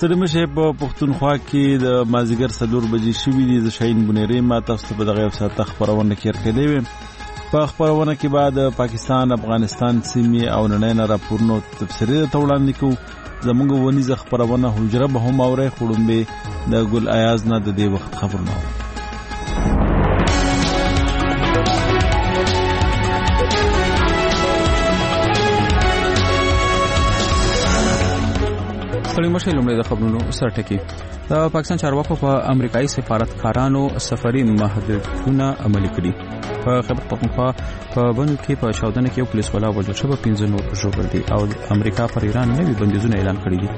ستړي مشه په پښتونخوا کې د مازیګر 4 بجې شوې دي. د شاهین بنيري ما تاسو په دغه وساته خبرونه کې ورکړې وي. په خبرونه کې بعد پاکستان، افغانستان سیمې او نړۍ راپورونو تفسیري توړاندې کو. زموږ ونیزه خبرونه حجره به هم اوري خړومبه د ګل ایاز نه د دې وخت خبرونه. ستړي مشه لومړی د خبرونو سرټکی. د پاکستان چارواکو په امریکایي سفارتکارانو سفري محدودیتونه عملي کړي. په خبر پختونخوا په بنو کې په چاودنه کې یو پولیس والا وژل شو، 15 نور ژوبل دي او امریکا پر ایران نوي بندیزونه اعلان کړي دي.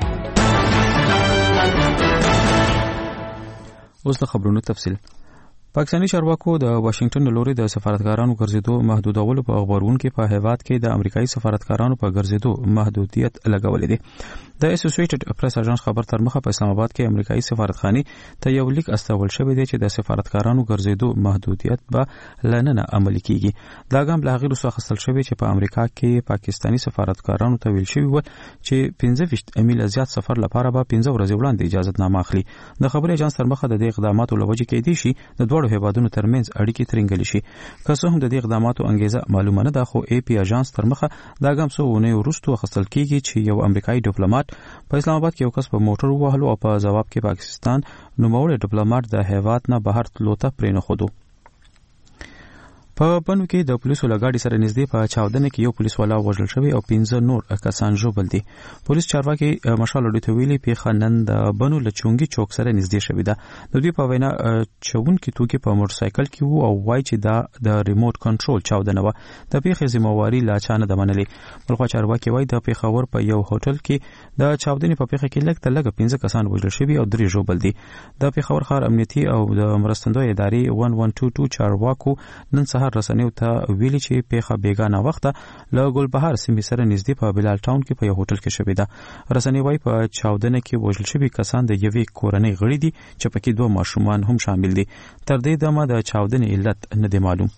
اوس د خبرونو تفصیل. پاکستاني چارواکو د واشنگټن لوري د سفارتکارانو ګرځېدو محدودولو په خبرونه کې په هیواد کې د امریکایي سفارتکارانو په ګرځېدو محدودیت لګولې دي. د اسوسییټډ پریس اژانس خبر تر مخه په اسلام آباد کې امریکایي سفارتخانه ته یو لیک استول شوی دی چې د سفارتکارانو ګرځېدو محدودیت به لننه عملي کیږي. دا ګام له هغې وروسته اخیستل شوی چې په امریکا کې پاکستاني سفارتکارانو ته ویل شوی و چې 15 میله زیات سفر لپاره به 15 ورځې وړاندې اجازهنامه اخلي. د خبري اژانس تر مخه د دې اقداماتو لوجې کې دي شي د دوه هیوادونو ترمنځ اړیکې ترنګل شي. که څه هم د دې اقداماتو انګیزه معلومه نه ده، خو ای پی اژانس تر مخه دا ګام څو ونې وروسته اخیستل کیږي چې یو امریکایي ډیپلوماټ په اسلام آباد کې یو کس په موټر وهلو او په جواب کې پاکستان نوموړی ډیپلوماټ د هیواد نه بهر تلو ته پرې نه خودو. په بنو کې د پولیسو لګاډي سره نږدې په چاودنه کې یو پولیس والا وژل شوی او 15 نور کسان ژوبل دي. پولیس چارواکي مشال ډیټ ویلي په خنن د بنو لچونګي چوک سره نږدې شوی ده. د دوی په وینا چون کې توګه په موټر سایکل کې وو او وای چې دا د ریموټ کنټرول چاودنه و. د پیښې ذمہواری لا چانه د منلي. بلخو چارواکي وای د پیښور په یو هوټل کې د چاودنې په پیښه کې لږ تر لږه 15 کسان وژل شوی او 3 ژوبل دي. د پیښور ښار امنیتي او د مرستندوی ادارې 1122 چارواکو نن سهار رسنیو ته ویلي چې پیښه بیګانه وخته له ګلبهار سیمې سره نږدې په بلال ټاون کې په یو هوټل کې شوې ده. رسنۍ وايي په چاودنه کې وژل شوي کسان د یوې کورنۍ غړي دي چې پکې 2 ماشومان هم شامل دي. تر دې دمه د چاودنې علت نه دی معلوم.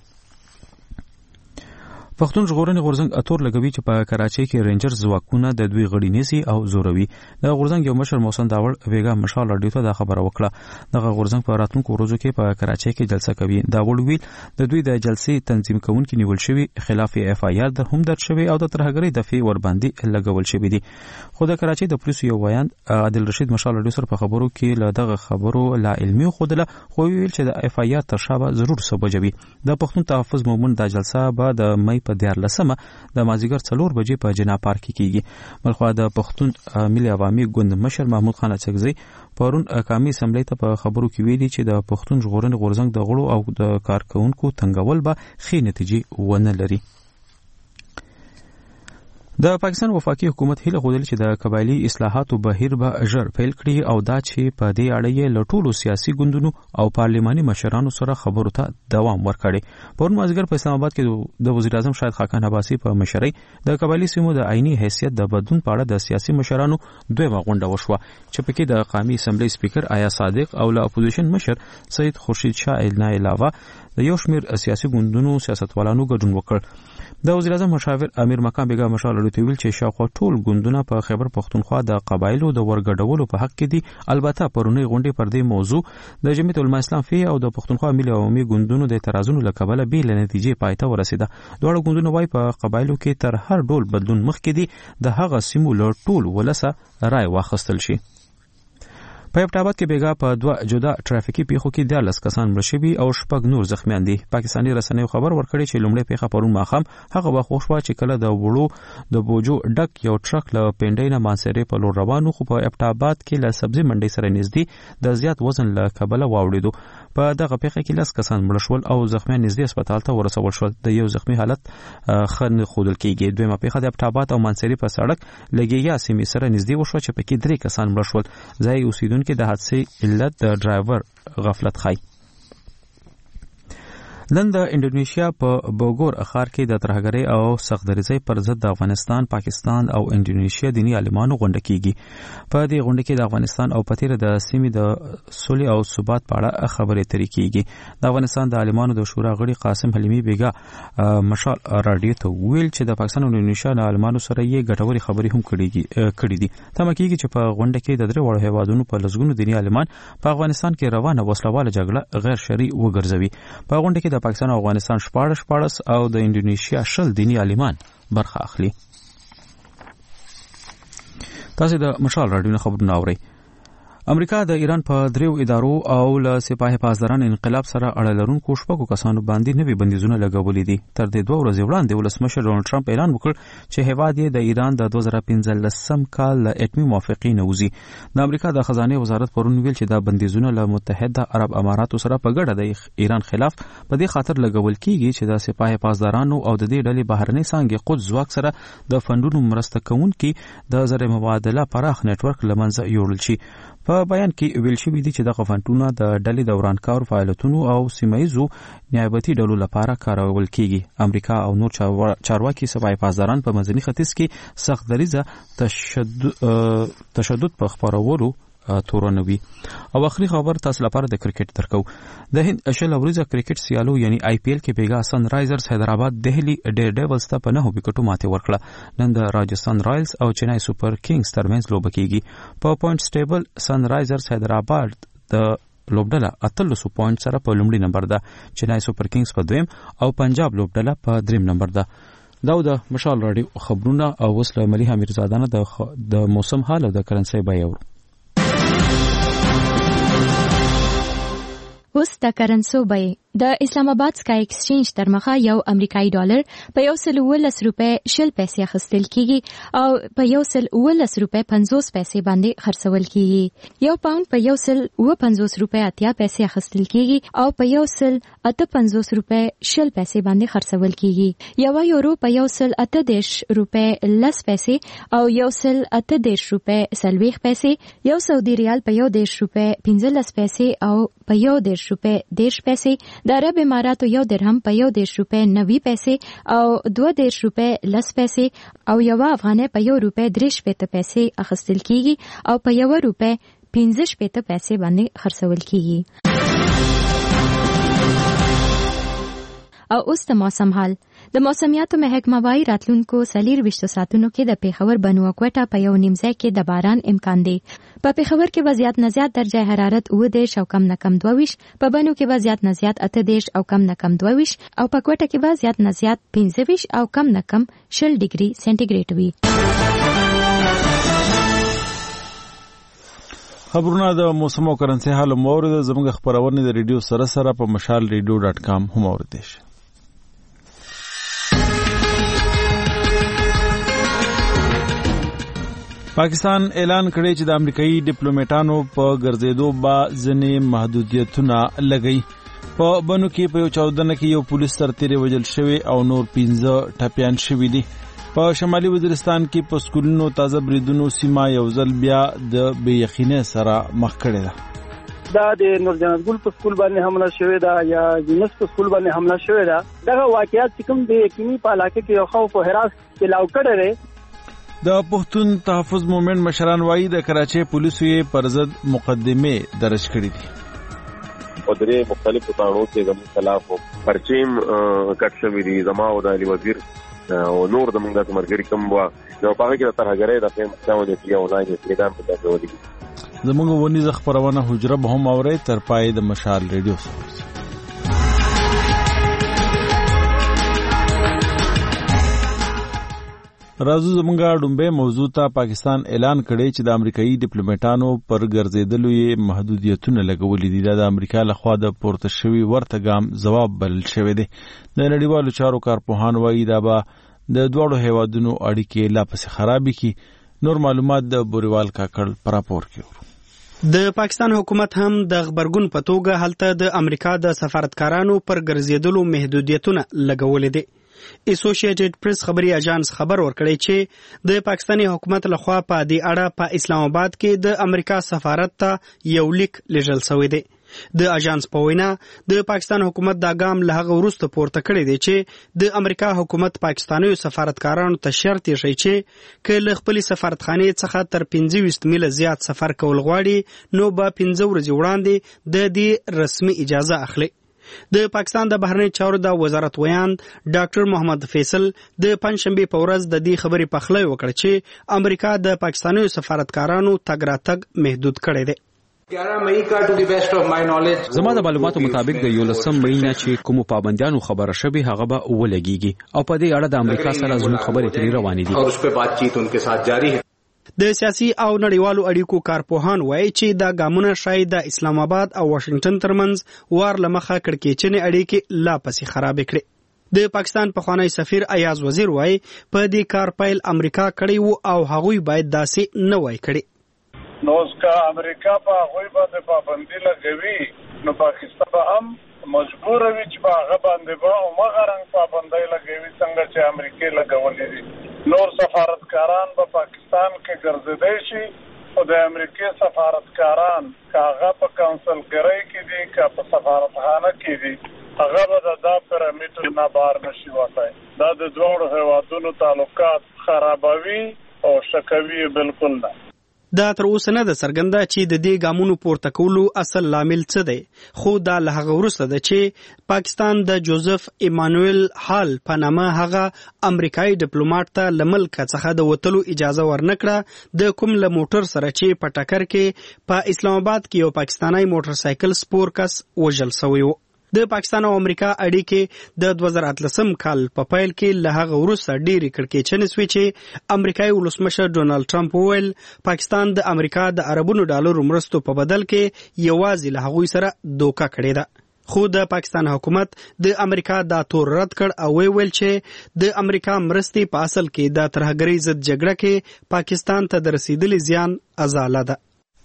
پښتون ژغورنې غورځنګ اتور لګوي چې په کراچۍ کې رینجر ځواکونه د دوی غړي نیسي او زوروي. د غورځنګ یو مشر محسن داوړ بیګا مشال رادیو ته دا خبره وکړه. دغه غورځنګ په راتلونکو ورځو کې په کراچۍ کې جلسه کوي. داوړ ویل د دوی د جلسې تنظیم کوونکي نیول شوی خلاف اف آی آر هم درج شوی او د ترهګرۍ دفعې ور باندې لګول شوی دي. خو د کراچۍ د پولیسو یو ویان عادل رشید مشال رادیو سره په خبرو کې له دغه خبرو لا علمي خودله خو ویل چې د اف آی آر تر شابه ضرور سبجوي. د پښتون تحفظ مومن د جلسه به د مې په 14 د مازیګر 4 بجې په جنا پارک کې کیږي. بلخو د پښتون ملي عوامي ګوند مشر محمود خان اڅکزی پرون قومي اسمبلی ته په خبرو کې ویلي چې د پښتون ژغورنې غورځنګ د غړو او د کارکونکو تنګول به ښې نتیجې ونه لري. د پاکستان وفاقي حکومت هیله خوده چې د قبایلی اصلاحاتو بهیر به ژر پیل کړي او دا چې په دې اړه یې له ټولو سیاسي ګوندونو او پارلماني مشرانو سره خبرو ته دوام ورکړي. پرون مازیګر په اسلام آباد کې د وزیر اعظم شاهد خاقان عباسي په مشرۍ د قبایلی سیمو د عیني حیثیت د بدلون په اړه د سیاسي مشرانو دویمه غونډه وشوه چې پکې د قومي اسمبلی سپیکر آیا صادق او له اپوزیشن مشر سید خورشید شاه نه علاوه د یو شمېر سیاسي ګوندونو سیاستوالانو ګډون وکړ. د وزیر اعظم مشاور امیر مقام بیګا مشال لوټي ویل چې شاوخوا ټول ګوندونه په خیبر پختونخوا د قبایلو د ورګډولو په حق کې دي. البته پرونی غونډې پر دې موضوع د جمعیت العلماء اسلام فی او د پختونخوا ملي عوامي ګوندونو د اعتراضونو لکبله به لنتیجې پایته ورسیده. دوه ګوندونه وايي په قبایلو کې تر هر ډول بدلون مخکې دي د هغه سیمو له ټول ولسه رای واخیستل شي. په ابټاباد کې بیګا په 2 جدا ټرافیکي پیښو کې 10 کسان مړ شوي او 6 نور زخمیان دي. پاکستاني رسنیو خبر ورکړی چې لومړی پیښه پرون ماښام هغه وخت وشوه چې کله د وړو د بوجو ډک یو ټرک له پنډۍ نه مانسېرې په لور روانو خو په ابټاباد کې له سبزي منډۍ سره نږدې د زیات وزن له کبله واوړېدو. په دغه پیښه کې 10 کسان مړ شول او زخمیان نږدې هسپتال ته ورسول شول. د یو زخمی حالت ښه نه ښودل کېږي. دویمه پیښه د ابټاباد او مانسېرې په سړک لګیا سیمې سره نږدې وشوه چې پکې 3 کسان مړ شول. ځای اوسیدونکو د حادثې علت د ډرایور غفلت خای. نن د انډونیشیا په بوګور ښار کې د ترهګرۍ او سختدریزۍ پر ضد د افغانستان، پاکستان او انډونیشیا دیني عالمانو غونډه کیږي. په دې غونډه کې د افغانستان او پتیره د سیمې د سولې او ثبات په اړه خبرې اترې کیږي. د افغانستان د عالمانو د شورا غړي قاسم حلیمي بیګا مشال رادیو ته ویل چې د پاکستان او انډونیشیا د عالمانو سره یې ګټورې خبرې هم کړې دي. تمه کیږي چې په غونډه کې د درې وړو هیوادونو په لسګونو دیني عالمان په افغانستان کې روانه وسلواله جګړه غیر شرعي وګرځوي. په غونډه کې د پاکستان او افغانستان 14 او د انډونیشیا 10 دینی عالمان برخه اخلي. تاسو د مشال رادیو خبرونه اورئ. امریکا د ایران په دریو ادارو او له سپاه پاسداران انقلاب سره اړه لرونکو شپږو کسانو باندې نوي بندیزونه لګولي دي. تر دې 2 ورځې وړاندې ولسمشر ډونالد ټرمپ اعلان وکړ چې هیواد یې د ایران د 2015 کال له اټومي موافقې نه وځي. د امریکا د خزانه وزارت پرون ویل چې دا بندیزونه له متحده عرب اماراتو سره په ګډه د ایران خلاف په دې خاطر لګول کیږي چې د سپاه پاسدارانو او د دې ډلې بهرنۍ څانګې قدس ځواک سره د فندونو مرسته کوونکي د زر مبادله پراخ نتورک لمنځه یوړل شي. په بیان کې ویل شوی دی چې د فندونه د ډلې د ورانکار فعالیتونو او سیمایزو نیابتي ډلو لپاره کارول کیږي. امریکا او نور چارواکي سپاه پاسداران په منځني ختیځ کې سخت دریزه تشدد په خپرولو تورنوي. او اخري خبر تاسو لپاره د کرکټ درکو. د هند اشل اوریزه کرکټ سیالو یعنی آی پی ایل کې بیګا سن رایزرز حیدرآباد دهلی ډیر ډیولز ته په 9 وکټو ماته ورکړه. نن د راجستان رایلز او چنای سپر کینګز ترمنځ لوبه کیږي. په پوینټس ټیبل سن رایزرز حیدرآباد د لوبډله 13 پوینټ سره په لومړي نمبر ده، چنای سپر کینګز په دویم او پنجاب لوبډله په دریم نمبر ده. دا د مشال رادیو خبرونه او وسله مليحه میرزادانه د موسم حال او د کرنسي بیاور. اوس د کرنسو بیه د اسلام آباد سکای ایکسچینج تر مخه یو امریکایي ډالر په 110 روپے 0 پیسې اخیستل کیږي او په 110 روپے 50 پیسې باندې خرڅول کیږي. یو پاوند په 150 روپے 80 پیسې اخیستل کیږي او په 158 روپے 0 پیسې باندې خرڅول کیږي. یو یورو په 180 روپے 10 پیسې او 180 روپے 40 پیسې، یو سعودي ریال په 10 روپے 15 پیسې او په 10 روپے 10 پیسې، د عرب اماراتو یو درهم په 10 روپے 90 پیسې او 20 روپے 10 پیسې او یو افغانۍ په 1 روپے 3 پیسې اخیستل کیږي او په 1 روپے 15 پیسې باندې خرڅول کیږي. او اوس د موسم حال. د موسمیاتو محکمه وايي راتلونکو 24 ساعتونو کې د پیښور بنو کوټه په یو نیمځای کې د باران امکان دی. په پیښور کې وضعیت نه زیات درجه حرارت 19 او کم نه کم 22، په بنو کې وضعیت نه زیات 18 او کم نه کم 22 او په کوټه کې وضعیت نه زیات 25 او کم نه کم 0 ډیګري سنټیګریډ وي. خبرونه د موسم او کرنسي حال مورد زموږ خبرونه د ریډیو سره په mashalradio.com هم اوریدئ. پاکستان اعلان کړی چې د امریکایي ډیپلوماټانو په ګرځېدو با ځنې محدودیتونه لګي. په بنو کې په 14 کې یو پولیس سرتیری وژل شوی او نور 15 ټپیان شوی دي. په شمالي وزیرستان کې په سکولونو تازه بریدونو سیمه یو ځل بیا د بې یقینۍ سره مخ کړې ده. دا د نورجنت ګل په سکول باندې حمله شوې ده یا یونس په سکول باندې حمله شوې ده. دغه واقعیت چې کوم د یقیني په علاقه کې یو خوف او هراس کې لاو کړی دی. د پښتون تحفظ مومنټ مشران وایي د کراچۍ پولیسو یې پر ضد مقدمه درج کړې دي. او درې مختلفو تاڼو کې زموږ خلاف پرچیم کټ شوي دي. زما او د علي وزیر او نور د موږ مرګري کوم وا نو په هغه کې د ترهګرۍ د فهم څاو دي او نه یې پیغام پته ولګي. زموږ ونیزه خبرونه حجره به هم اوري تر پای د مشال ریډیو سره. راځو زمونږه ډومبه موضوع ته. پاکستان اعلان کړی چې د امریکایي ډیپلوماټانو پر ګرځېدلو یې محدودیتونه لګولي دي. دا د امریکا لخوا د پورته شوي ورته ګام ځواب بلل شوی دی. د نړیوالو چارو کارپوهان وایي دا به د دواړو هیوادونو اړیکې لا پسې خرابې کړي. نور معلومات د بوریوال کاکړ په راپور کې ورو. د پاکستان حکومت هم د خبرګون په توګه هلته د امریکا د سفارتکارانو پر ګرځېدلو محدودیتونه لګولې دي. اسوسییټډ پریس خبري اژانس خبر ورکړی چې د پاکستاني حکومت لخوا په دې اړه په اسلام آباد کې د امریکا سفارت ته یو لیک لیږل شوی دی. د اژانس په وینا د پاکستان حکومت دا ګام له هغه وروسته پورته کړی دی چې د امریکا حکومت پاکستاني سفارتکارانو ته شرط یې شي چې له خپل سفارتخانې څخه تر 25 میله زیات سفر کول غواړي نو به 15 ورځې وړاندې د دې رسمي اجازه اخلي. د پاکستان د بهرنی چارو د وزارت ویان ډاکټر محمد فیصل د پنځشنبه په ورځ د دې خبرې پخلی وکړ چې امریکا د پاکستاني سفارتکارانو تګ راتګ محدود کړی دی. زما د معلوماتو مطابق د 11 مئی نه چې کوم پابندیانو خبره شوه هغه به ولګيږي او په دې اړه د امریکا سره زموږ خبرې ترې روانې دي او اس په باتچیت انکے ساتھ جاری ہے. د سیاسي او نړیوالو اړیکو کارپوهان وایي چې دا ګامونه شاید د اسلام آباد او واشنگټن ترمنځ وار لمخه کړکېچنې اړیکې لا پسې خراب کړي. د پاکستان پخوانی سفیر ایاز وزیر وایي په دې کار پیل امریکا کړی وو او هغوی باید داسې نه وای کړی. نو اسکا امریکا په هغوی باندې پابندي لګوي نو پاکستان به هم مجبور وي چې په هغه باندې به همغه رنګ پابندۍ لګوي څنګه چې امریکا لګولې دي. نور سفارتکاران په پاکستان کې ګرځېدای شي او د امریکا سفارتکاران که هغه په کونسلګرۍ کې دي که په سفارتخانه کې دي هغه به دا پیرامیټر نه بار نشي وتای. دا د دوه هیوادونو تعلقات خرابوي او شکوي بالکل نه. دا تر اوسه نه ده څرګنده چې د دې ګامونو پورته کولو اصل لامل څه دی خو دا له هغه وروسته ده چې پاکستان د جوزف ایمانویل هال په نامه هغه امریکایي ډیپلوماټ ته له ملک څخه د وتلو اجازه ورنکړه د کوم له موټر سره چې په ټکر کې په اسلام آباد کې یو پاکستانی موټر سایکل سپور کس وژل شوی و. د پاکستان او امریکا اړیکې د 2018 کال په پیل کې له هغه وروسته ډېرې کړکېچنې شوې چې امریکایي ولسمشر ډونالد ټرمپ وویل پاکستان د امریکا د اربونو ډالرو مرستو په بدل کې یوازې له هغوی سره دوکه کړې ده. خو د پاکستان حکومت د امریکا دا تور رد کړ او ویل چې د امریکا مرستې په اصل کې د ترهګرۍ ضد جګړه کې پاکستان ته د رسیدلي زیان ازاله ده.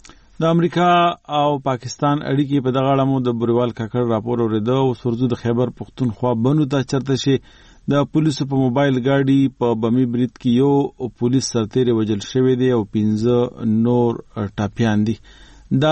د امریکا او پاکستان اړیکې په دغه اړه مو د بریوال کاکړ راپور اوریده او سرزو د خیبر پختونخوا بنو ته چرته شي د پولیسو په موبایل گاډي په بمی برید کې یو پولیس سرتیر وجل شوی دی او 15 نور ټاپیان دي. دا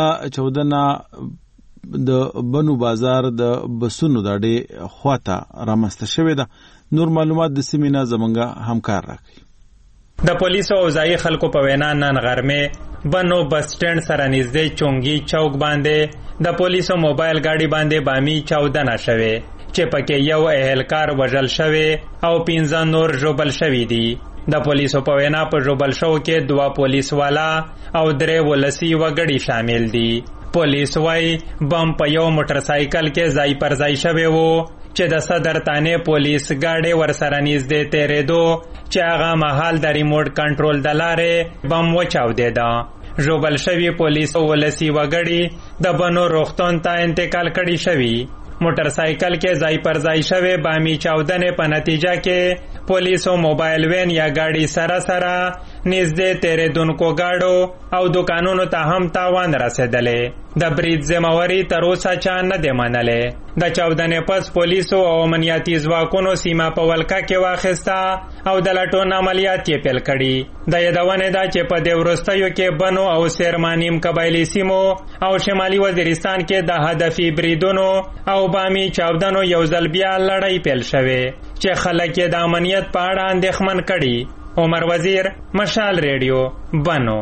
14 د بنو بازار د بسونو د اډې خواته رامسته شوی ده. نور معلومات د سیمینار زمونږه همکار راکړي. د پولیسو او ځایي خلکو په وینا نن غرمه بنو بس سټینډ سره نږدې چونګي چوک باندې د پولیسو موبایل گاډي باندې بامي چاودنه شوه چې پکې یو اهلکار وژل شوی او 15 نور ژوبل شوی دي. د پولیسو په وینا په ژوبل شو کې 2 پولیس والا او 3 ولسی وګړي شامل دي. پولیس وايي بم په یو موټر سایکل کې ځای پر ځای شوی وو چې د صدر تانه پولیس گاډي ورسره نږدې تیرېدو چې هغه مهال د ریموټ کنټرول د لارې بم وچاودېده. ژوبل شوي پولیس ولسی وګړي د بنو روغتون ته انتقال کړي شوي. موټر سایکل کې ځای پر ځای شوی بامي چاودنې په نتیجه کې پولیسو موبایل وین یا گاډي سره نږدې تیرېدونکو گاډو او دکانونو ته هم تاوان رسېدلی. د برید ذمہواري تر اوسه چا نه دی منلی. د چاودنې پس پولیسو او امنیتي ځواکونو سیمه په ولکه کې واخیسته او د لټون عملیات یې پیل کړي. د یادونې ده چې په دې وروستیو کې بنو او سیرمانیم قبایلي سیمو او شمالي وزیرستان کې د هدفي بریدونو او بامي چاودنو یو ځل بیا لړۍ پیل شوې چې خلک یې د امنیت په اړه اندېښمن کړي. عمر وزیر، مشال ریډیو، بنو.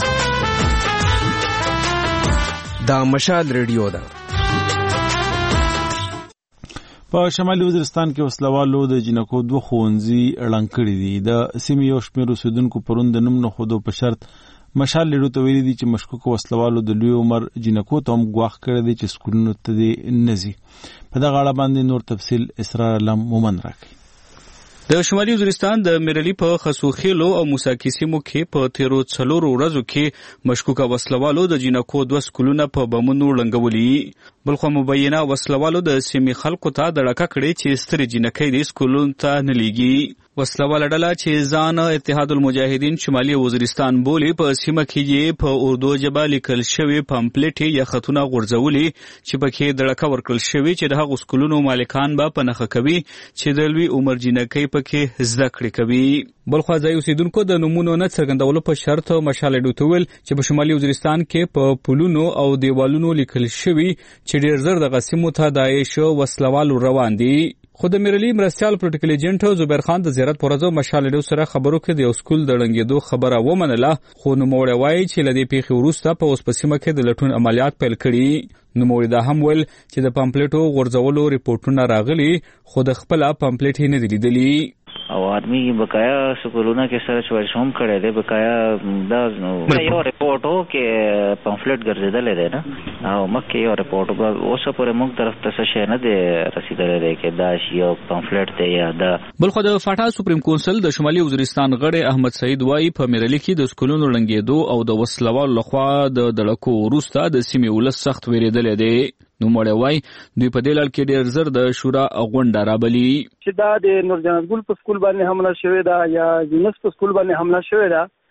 دا مشال ریډیو ده. په شمالي وزیرستان کې وسلوالو د جنکو 2 ښوونځي ړنګ کړي دي. د سیمې یو شمېر اوسېدونکو پرون د نوم نه ښودو په شرط مشال ریډیو ته ویلي دي چې مشکوکو وسلوالو د لوی عمر جنکو ته هم ګواښ کړی دی چې سکولونو ته دې نه ځي. په دغه اړه باندې نور تفصیل اسرار علم مومن راکړي. د شمالي وزیرستان د میرلی په خسوخیلو او موساکی سیمو کې په تیرو 4 ورځو کې مشکوکه وسلوالو د جنکو 2 سکولونه په بمونو ړنګولي. بلخو مبینه وسلوالو د سیمې خلکو ته د ډکه کړي چې ستري جنکۍ د سکولونو ته نه لیږي. وسلواله ډله چې ځان اتحاد المجاهدین شمالي وزیرستان بولي په سیمه کې په اردو ژبه لیکل شوی پامپلیټ یا خطونه غورځولي چې پکې دړکه ورکړل شوی چې د هغو سکولونو مالکان به په نښه کوي چې د لوی عمر جنکۍ پکې زده کړې کوي. بلخوا ځای اوسیدونکو د نومونو نه څرګندولو په شرط مشال ډوته ویل چې په شمالي وزیرستان کې په پلونو او دیوالونو لیکل شوی چې ډېر زر د غسیمو ته داعش وسلوالو روان دي. خو د میرلی مرستیال پروتوکول ایجنټ زبیر خان د زیارت پر ورځ مشال ډو سره خبرو کې د یو سکول د ړنګېدو خبره ومنله خو نوموړی وایي چې له دې پیښې وروسته په اوس په سیمه کې د لټون عملیات پیل کړي. نوموړی دا هم ویل چې د پامپلیټو غورځولو ریپورټونه راغلي خو د خپله پامپلیټ یې نه دي لیدلي او آدمی بقایا سکولونه کې سره چوایس هم کړی دی بقایا دا یو ریپورټ هو کې پامفلټ ګرځېدلی دی نه او مخکې یو ریپورټ اوسه پورې موږ طرف ته څه شی نه دی رسېدلی دی چې دا یو پامفلټ دی یا دا. بلخو د فاټا سپریم کونسل د شمالي وزیرستان غړی احمد سعید وایي په میرلی کې د سکولونو ړنګېدو او د وسلوالو لخوا د دړکو وروسته د سیمې ولس سخت ویرېدلی دی. نوموړی وایي دوی په دې لړ کې ډېر زر د شورا غونډه رابلي چې دا د نور جنت ګل په سکول باندې حمله شوې ده یا یونس په سکول باندې حمله شوې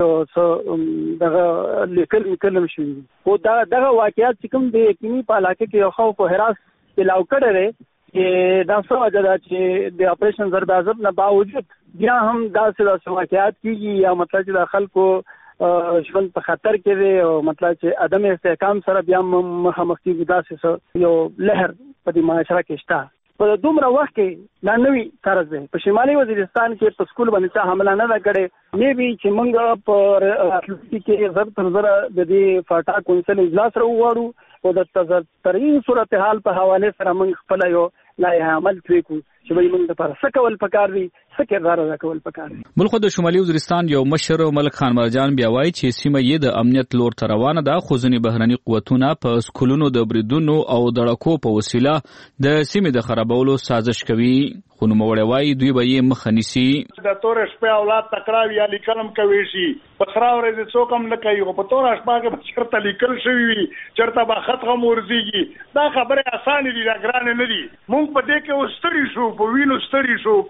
ده دغه لیکل کلم شوی او دغه واقعیت چې کوم د یقیني په علاقه کې یو خوف او هراس علاوه کړی دی چې دا څه وجه ده چې د اپریشن زردازب نه باوجود بیا هم داسې واقعیات کیږي یا مطلب چې د خلکو ژوند په خطر کې دی او مطلب چې عدم استحکام سره بیا مخامخ کیږي داسې یو لهر په دې معاشره کې شته. په دومره وخت کې دا نوی طرز دی په شمالي وزیرستان کې په سکول باندې څه حمله نه ده کړې مې بي چې موږ په راتلونکي کې زر تر زره د دې فاټا کونسل اجلاس راوغواړو او د ترین صورتحال په حواله سره موږ خپل یو لایحه عمل کوو چې به موږ لپاره څه کول پکار دي څه کردار ادا کول پکار دي. بلخو د شمالي وزیرستان یو مشر ملک خان مرجان بیا وایي چې سیمه یې د امنیت لور ته روانه ده خو ځینې بهرني قوتونه په سکولونو د بریدونو او دړکو په وسیله د سیمې د خرابولو سازش کوي خو نوموړی وایي دوی به یې مخه نیسي. د تورې شپې اولاد تکراوي یا لیکل هم کوي شي په سره ورځې څوک هم نه کوي خو په تورې شپه کې به چېرته لیکل شوي وي چېرته به خط هم ورځېږي دا خبرې اسانې دي دا ګرانې نه دي. موږ په دې کې اوس ستړي شو په وینو ستړي شو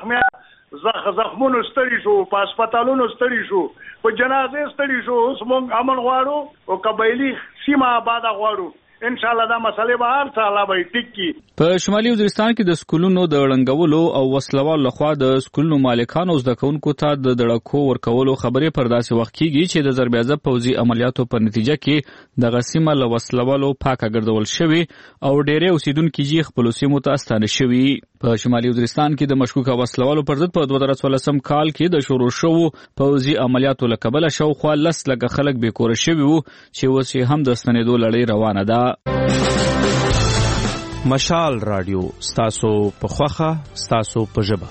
په زخمونو ستړي شو په هسپتالونو ستړي شو په جنازې ستړي شو اوس موږ امن غواړو او قبایلي سیمه آباده غواړو ان شاء الله دا مسلې به هر څه الله به ټیک کی. په شمالي وزیرستان کې د سکولونو د ړنګولو او وسلوالو لخوا د سکولونو مالکانو زده کوونکو ته د دړکو ورکولو خبرې پر داسې وخت کیږي چې د ضربیازه پوځي عملیاتو په نتیجه کې دغه سیمه له وسلوالو پاکه ګرځول شوي او ډېری اوسیدونکي یې خپلو سیمو ته ستانه شوي. په شمالي وزیرستان کې د مشکوکه وسلوالو پر ضد په 2014 کال کې د شروع شوو پوځي عملیاتو له کبله شاوخوا 10 لکه خلک بېکوره شوي وو چې اوس یې هم د ستنېدو لړۍ روانه ده. مشال رادیو ستاسو په خوخه ستاسو په ژبه.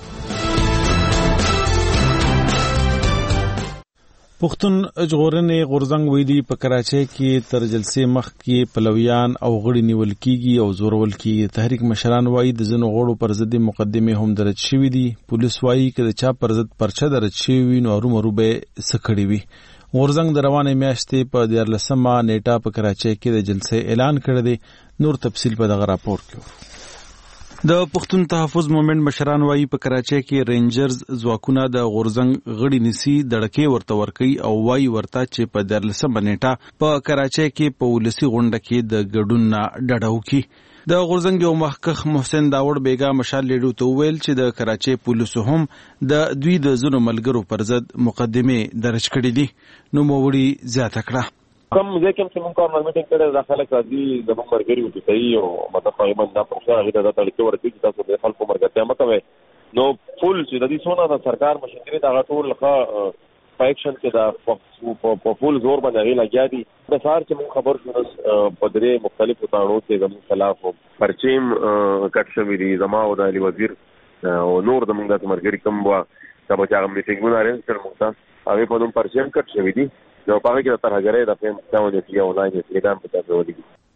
پښتون ژغورنې غورځنګ ویلي په کراچۍ کې تر جلسې مخکې پلویان او غړي نیول کیږي او زورول کیږي. تحریک مشران وایي د ځینو غړو پر ضد مقدمې هم درج شوي دي. پولیس وایي که د چا پر ضد پرچه درج شوي نو ارومرو به څه کړي وي. غورځنګ د روانې میاشتې په 14مه نیټه په کراچۍ کې د جلسې اعلان کړی دی. نور تفصیل په دغه راپور کې. د پښتون تحفظ مومنټ مشران وایي په کراچۍ کې رینجرز ځواکونه د غورځنګ غړي نیسي دړکې ورته ورکوي او وایي ورته چې په 14مه نیټه په کراچۍ کې په ولسي غونډه کې د ګډون نه ډډه وکړي. د غورځنګ یو مخکښ محسن داوړ بیګا مشال لیډو ته وویل چې د کراچۍ پولیسو هم د دوی د ځینو ملګرو پر ضد مقدمې درج کړي دي. نوموړي زیاته کړه کم ځای کې چې موږ کارنر میټینګ کړی دا خلک راځي زموږ ملګري وټوکوي او مطلب قایمن دا پروسه هغې ته دا تړکې ورکوي چې تاسو د خلکو ملګرتیا مه کوئ. نو فل چې د دې څونه د سرکار مشري د هغه ټول ښه په ایکشن کې دا په فل زور باندې هغې لګیا دي. د سهار چې موږ خبر شو په درې مختلفو تاڼو کې زموږ خلاف پرچیم کټ شوي دي زما او د علي وزیر او نور زموږ داسې ملګري کوم وه دا به چې هغه میټینګونه ارینج کړل موږ ته هغې په نوم پرچیم کټ شوي دي نو په هغه کې د ترهګرۍ د فهم څاونې او لاینې اعلان په تاسو ولګي.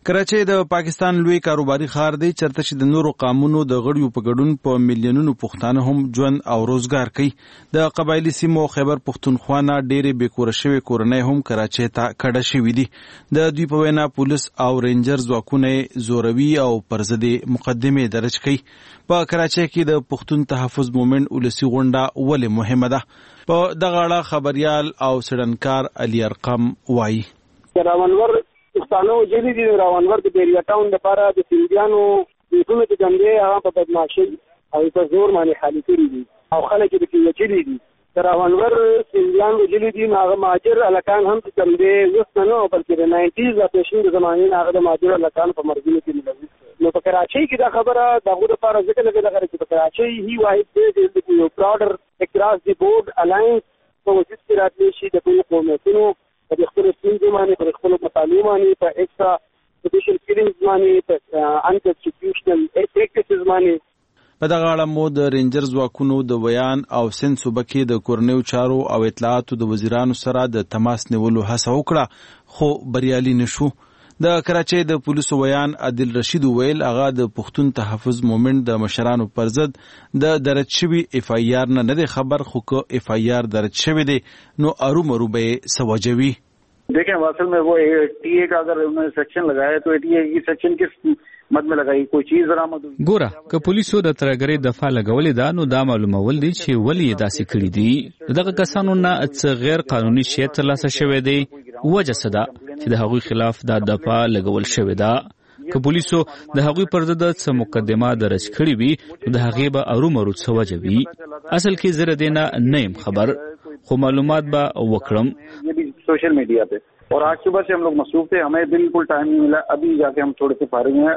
کراچۍ د پاکستان لوی کاروباري ښار دی چرته چې د نورو قامونو د غړیو په ګډون په میلیونونو پښتانه هم ژوند او روزګار کوي. د قبایلی سیمو خیبر پښتونخوا نه ډېرې بېکوره شوې کورنۍ هم کراچۍ ته کډه شوي دي. د دوی په وینا پولیس او رینجر ځواکونه زوروي او پر ضد مقدمې درج کوي. په کراچۍ کې د پښتون تحفظ مومنټ ولسي غونډه ولې مهمه ده؟ په دغه اړه خبريال او سړنکار علي ارقم وایي. راونور پښتانه وجلي دي راونور د بیریا ټاون لپاره د سیندیانو د کومه د جنګي هغه په بدمعشي او په زور باندې خالي کړی دي او خلک د کې وجلي دي. راونور سیندیان وجلي دي هغه ماجر الکان هم چې جنګي وسته نو بلکې د 90s د پیشین زمانه هغه د ماجر الکان په مرګونو کې ملوي. نو په کراچۍ کې دا خبره دغه لپاره ځکه لګیدل چې په کراچۍ هی واحد د یو براډر اکراس دی بورډ الاینس په وجود کې راتلی شي د ټول قومونو په خپل ستونزې باندې په خپل مطالعه باندې په ایکسترا جوډیشل کیلینګز باندې په انکانسټیټیوشنل پریکټیسز باندې. په دغه اړه مو د رینجر ځواکونو د ویان او سند صوبه کې د کورنیو چارو او اطلاعاتو د وزیرانو سره د تماس نیولو هڅه وکړه خو بریالي نشو. د کراچۍ د پولیسو ویان عادل رشید ویل هغه د پښتون تحفظ مومنټ د مشرانو پر ضد د درج شوی اف آی آر نه دی خبر خو که اف آی آر درج شوی دی نو ارومرو به سوجوي. دیکھیں واصل میں وہ ٹی اے کا اگر انہوں نے سیکشن لگایا تو ٹی اے کی سیکشن کس مد میں لگائی کوئی چیز برآمد ہوئی. ګوره که پولیسو د ترګرې دفاع لګولې ده نو دا معلومول دي چې ولې یې داسې کړي دي. دغه کسانو نه څه غیر قانوني شی ترلاسه شوی دی وجه څه ده چې د هغوی خلاف دا دفاع لګول شوی ده. که پولیسو د هغوی پر ضد څه مقدمه درج کړې وي نو د هغې به ارومرو څه وجه وي. اصل کې زه د دې نه یم خبر خو معلومات به وکړم. سوشل میڈیا پہ اور آج صبح سے ہم لوگ مصروف تھے ہمیں بالکل ٹائم نہیں ملا ابھی جا کے ہم تھوڑے سے فارغ ہیں.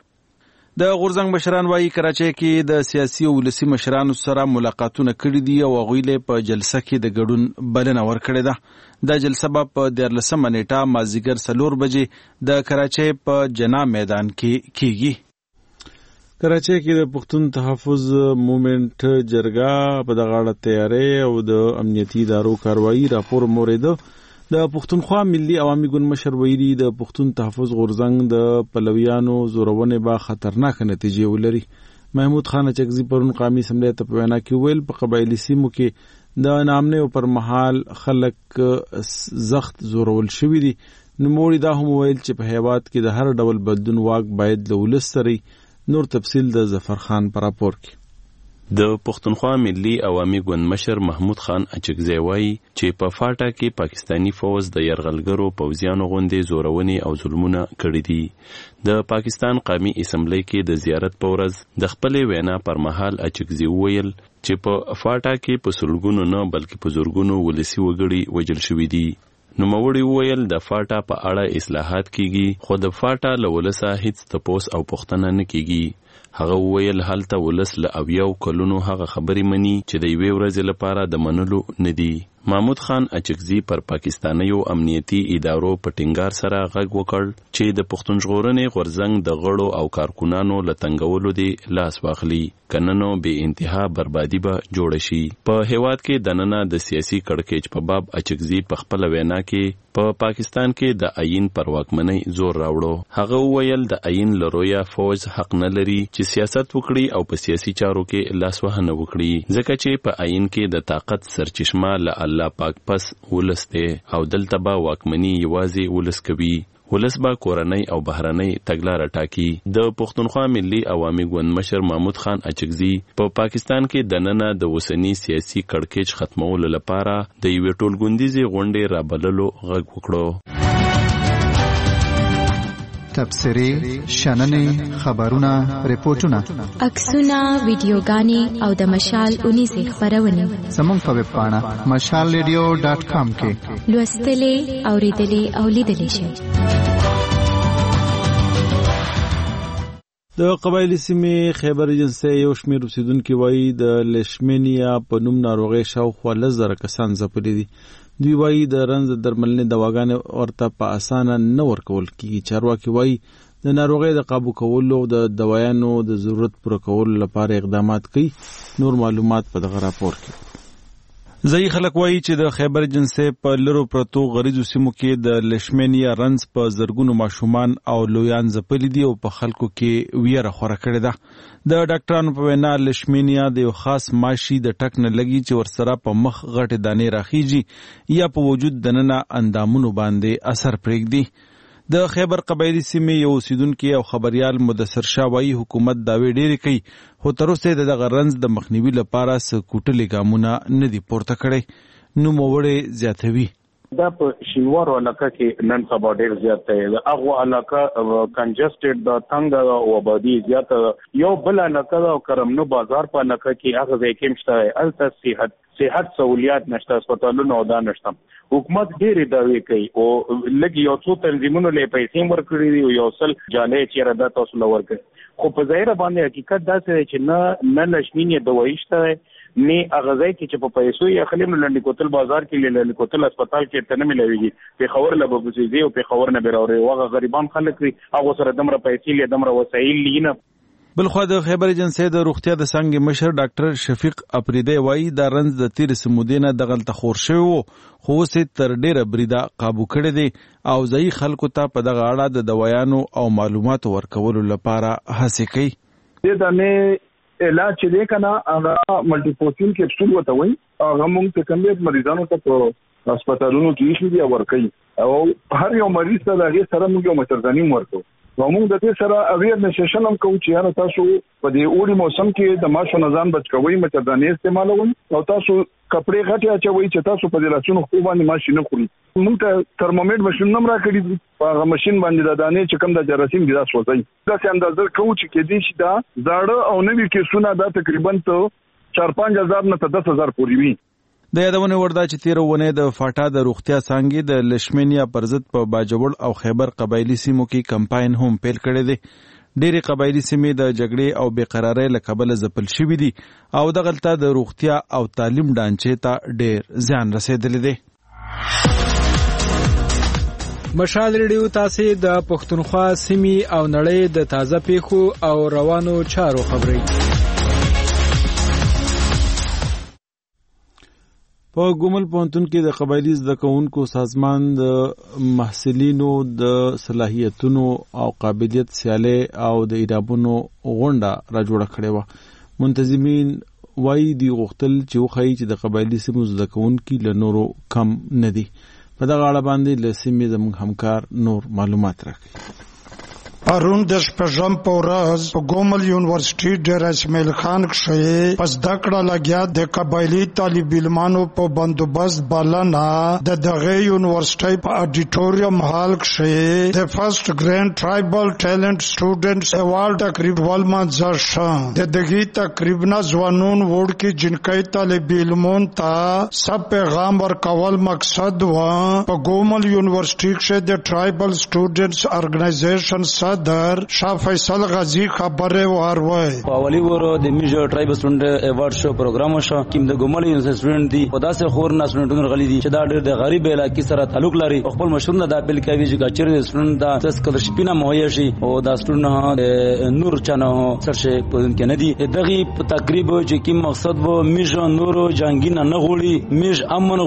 د غورځنګ مشران وایي کراچۍ کې د سیاسي او ولسي مشرانو سره ملاقاتونه کړي دي او هغوی له په جلسه کې د ګډون بلنه ورکړې ده. دا جلسه به په 14 نیټه مازیګر 4 بجې د کراچۍ په جنا میدان کې کیږي. کراچۍ کې د پښتون تحفظ مومنټ جرګه په دغه اړه تیاری او د امنیتي ادارو کاروایی راپور موریده. د پښتونخوا ملي عوامي ګوند مشر ویلي د پښتون تحفظ غورځنګ د پلویانو زورونه به خطرناک نتیجې ولري. محمود خان اچکزي پرون قومي اسمبلی ته په وینا کې ویل په قبایلی سیمو کې د نامنه پر مهال خلک زخت زورول شوی دي. نوموړي دا هم ویل چې په هیواد کې د هر ډول بدلون واک باید له ولس سره. نور تفصیل د ظفر خان پر راپور کې. د پښتونخوا ملي عوامي ګوند مشر محمود خان اچکزی وایي چې په فاټا کې پاکستانی فوج د یرغلګرو پوځیانو غوندې زورونې او ظلمونه کړي دي. د پاکستان قومي اسمبلی کې د زیارت په ورځ د خپلې وینا پر مهال اچکزی وویل چې په فاټا کې په سلګونو نه بلکې په زورګونو ولسي وګړي وژل شوي دي. نوموړي وویل د فاټا په اړه اصلاحات کیږي خو د فاټا له ولسه هیڅ تپوس او پوښتنه نه کیږي. هغه وویل هلته ولس له 70 کلونو هغه خبرې مني چې د یوې ورځې لپاره د منلو نه دي. محمود خان اچکزي پر پاکستانیو امنیتي ادارو په ټینګار سره غږ وکړ چې د پښتون ژغورنې غورځنګ د غړو او کارکونانو له تنګولو دی لاس واخلي کنه نو به انتها بربادي به جوړ شي. په هیواد کې دننه د سیاسي کړکېچ په باب اچکزي په خپل وینا کې په پاکستان کې د آئین پر واکمنۍ زور راوړو. هغه وویل د آئین لرویه فوج حق نه لري چې سیاست وکړي او په سیاسي چارو کې لاس وهنه وکړي ځکه چې په آئین کې د طاقت سرچشمه له الله پاک پس ولس دی او دلته به واکمني یوازې ولس کوي. ولس به کورنۍ او بهرنۍ تګلاره ټاکي. د پښتونخوا ملي عوامي ګوند مشر محمود خان اچکزي په پاکستان کې دننه د اوسنی سیاسي کړکېچ ختمولو لپاره د یوې ټولګوندیزې غونډې رابللو غږ وکړو. تبصرې، شننې، خبرونه، ریپورتونه، عکسونه، ویډیوګانې او د مشال اونیزې خپرونې زموږ په ویب پاڼه mashalradio.com کې لوستلې، اوریدلې او لیدلې شئ. د قبایلی سیمې خیبر ایجنسۍ یو شمېر اوسیدونکي وایي د لیشمینیا په نوم ناروغۍ شاوخوا 10,000 کسان ځپلي دي. دوی وایي د رنځ درملنې دواګانې ورته په اسانه نه ورکول کیږي. چارواکي وایي د ناروغۍ د قابو کولو او د دوايانو د ضرورت پوره کولو لپاره اقدامات کوي. نور معلومات په دغه راپور کې. ځایي خلک وایي چې د خیبر جنسې په لرو پرتو غریزو سیمو کې د لیشمینیا رنز په زرګونو ماشومان او لویان ځپلي دي او په خلکو کې ویره خوره کړې ده. د ډاکټرانو په وینا لیشمینیا د یو خاص ماشي د ټک نه لګي چې ورسره په مخ غټې دانې راخیږي یا په وجود دننه اندامونو باندې اثر پرېږدي. د خیبر قبایلی سیمې یو اوسیدونکي او خبریال مدثر شاه وایي حکومت دعوی ډېرې کوي خو تر اوسه د دغه رنز د مخنیوي لپاره څه کوټلې ګامونه نه دي پورته کړی. نوموړی زیاتوي دا په شینوارو علاقه کې نن سبا ډېر زیات دی. د هغو علاقه کنجسټډ د تنګ او آبادي زیاته یو بل علاقه او کرمنو بازار په علاقه کې هغه ځای کې مشته الته صحت سہولیات نشته هسپتالونه او دا نشته. حکومت ډېرې دعوی کوي او لږ یو څو تنظیمونو له پیسې ورکړي دي او یو څل جالې چیرې دا تاسو لور کوي خو په ظاهر باندې حقیقت دا څه چې نه لشمینې دوايي شته نه اغازای کې چې په پیسو یې خلینو لنډ کوتل بازار کې لنډ کوتل هسپتال کې تنه ملويږي په خبر له بوزيدي او په خبر نه بیروري وغه غریبان خلک وي هغه سره دمر پیسې له دمر وسایل لینه. بلخوا د خیبر جنسې د روغتیا د څنګه مشر ډاکټر شفیق اپریدی وایي دا رنز د تیر سمودینه دغلت خور شوی وو خو اوس تر ډیره بریده قابو کړی دی او ځای خلکو ته په دغه اړه د دوايانو او معلوماتو ورکولو لپاره هڅه کوي. د دې علاج چې دی کنه هغه ملټي پوسین کیپسول وته وایي هغه موږ ته کمبيت مریضانو ته په هسپتالونو کې شي دی ورکوي او هر یو مریض ته دغه سره موږ یو مترجمین ورکو. موږ د دې سره اویرنس سیشن هم کوو چې هر تاسو په دې اوړي موسم کې د ماشو نزان بچ کوئ متدانې استعمالوي او تاسو کپڑے غټي اچوي چې تاسو په دې لاسونو خو باندې ماشي نه خوري. موږ ته ترمومیټر ماشين نم را کړی په ماشين باندې د دانې چې کوم د جراثیم دي تاسو وځي دا څنګه اندازه کوو چې کې دې شي دا زاړه او نوي کیسونه دا تقریبا ته 4-5 نه ته 10,000 پورې وي. د یادونه وردا چې تیر ونه د فاټا د روغتیا څنګه د لیشمینیا پر ضد په باجوړ او خیبر قبایلی سیمو کې کمپاین هم پیل کړی دی. ډېری قبایلی سیمې د جګړې او بېقرارۍ له کبله ځپل شوي دي او دغلته د روغتیا او تعلیم ډانچې ته ډېر زیان رسېدلی دی. مشال ریډیو تاسو د پښتونخوا سیمې او نړۍ د تازه پیښو او روانو چارو خبري په ګومل پوهنتون کې د قبایلی زده کوونکو سازمان د محصلینو د صلاحیتونو او قابلیت سیالي او د ایرابونو غونډه را جوړه کړې وه. منتظمین وایي دی غوښتل چې وښایي چې د قبایلی سیمو زده کوونکي له نورو کم نه دي. په دغه اړه باندې له سیمې زموږ همکار نور معلومات راکړي. پرون د شپږم په ورځ په ګومل یونیورسيټي ډېر اسماعیل خان کې پس دکړه لګیا د قبایلی طالب علمانو په بندوبست بلنه د دغه یونیورسيټي په اډیټوریم هال کې د فرست ګرینډ ټرایبل ټیلنت سټوډنټس ایوارډ تقریبا ولمنځه شو. د دغه تقریبا ځوانون وړ کې جنکۍ طالب علمون ته سب پیغام ورکول مقصد و. په ګومل یونیورسيټي کې د ټرایبل سټوډنټس ارګنایزیشن صدر شاه فیصل غازی خبره واروي. اولی ورو د میجر ټرایبل سټوډنټ ایوارډ شو پروګرام شو کوم د ګومل یونیورسيټي سټوډنټ دي په داسې خور نه سټوډنټونو غلي دي چې دا ډېر د غریب علاقې سره تعلق لري. خپل مشرونه د اپیل کوي چې ګاچر د سټوډنټ دا تاسو کله شپینه مهیا شي او دا سټوډنټ نور چانه سرشه پدون کې نه دي. دغه تقریبا چې کوم مقصد وو میجر نور جنگین نه غوړي میج امن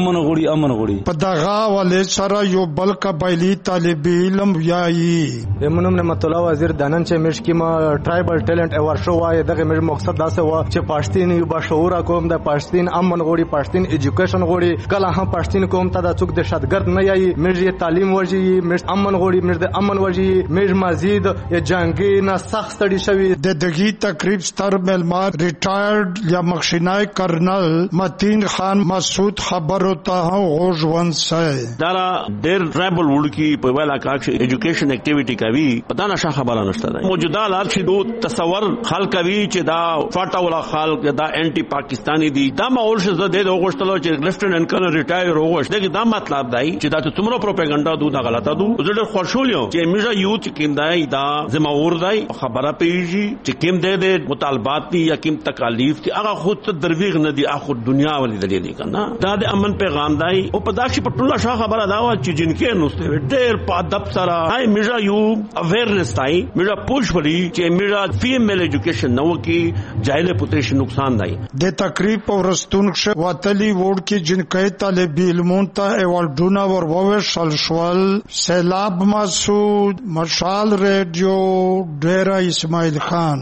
غوړي په دغه ولې سره یو بل قبایلی طالب علم یایي منم نعمت الله وزیر دنن چې مش کیما ټرایبل ټیلنت ایوارډ شو وای دغه مش مقصد دا څه و چې پښتين یو بشعور قوم د پښتين امن غوړي پښتين ایجوکیشن غوړي کله هم پښتين قوم ته د څوک د شادګرد نه یای مش تعلیم ورجی مش امن غوړي مش د امن ورجی مش مزید یا جنگي نه سخت ستړي شوی. د دغه تقریب ستر ملمات ریټایرډ یا مخشنای کرنل متین خان مسعود خبرو ته غوژون سای دا ډېر ټرایبل وړکی په ویلا کاش ایجوکیشن اکټیویټي کوي پتا نشه خبره نشته ده. موجوده حالات چې دو تصور خلق کوي چې دا فاټا ولا خلق دا انټي پاکستانی دي دا ماحول شه د وګشتلو چې لیفټننټ کرنل ریټایر وګش دغه دا مطلب دی چې دا څومره پروپاګاندا دو دا غلطه دو زړه خوشحالیو چې میجا یوت کیندای دا زموږ دی خبره پیږي چې کوم د مطالبات دي یا کوم تکالیف دي هغه خود ته درویغ نه دي اخو دنیا ولې دلی نه کنه دا د امن پیغام دی او په داسې په ټوله شاه خبره دا و چې جنکه نو ډېر په ادب سره هاي میجا یو अवेयरनेस ताई मेरा पूछ पड़ी कि मेरा फीमेल एजुकेशन नव की जाहिल पुतेश नुकसान दाई د تقریب ورستون ښه واتلی وړ کې جنکې طالب علمون ته ایوالډونه ور وویشل شول. سیلاب مسعود، مشال ریډیو، ډیره اسماعیل خان.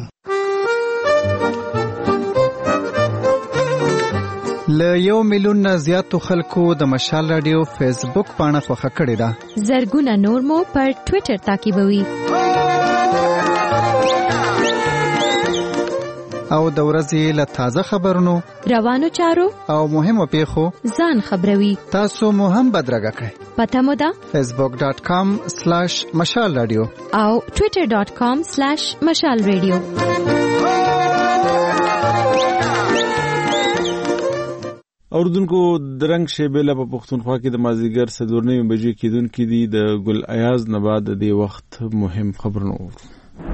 له 1 میلیون نه زیاتو خلکو د مشال رادیو فیسبوک پاڼه خوښه کړې ده. زرګونه نور مو پر ټوئیټر تعقیبوي. او د ورځې له تازه خبرونو، روانو چارو او مهمو پیښو ځان خبروي. تاسو مو هم بدرګه کړئ. پته مو ده facebook.com/مشال رادیو او twitter.com/مشال رادیو. اوردونکو درنګ شیبه په پښتونخوا کې د مازیګر 4:09 بجې کېدونکې دي. د ګل ایاز نه بعد د وخت مهم خبرونه اورو.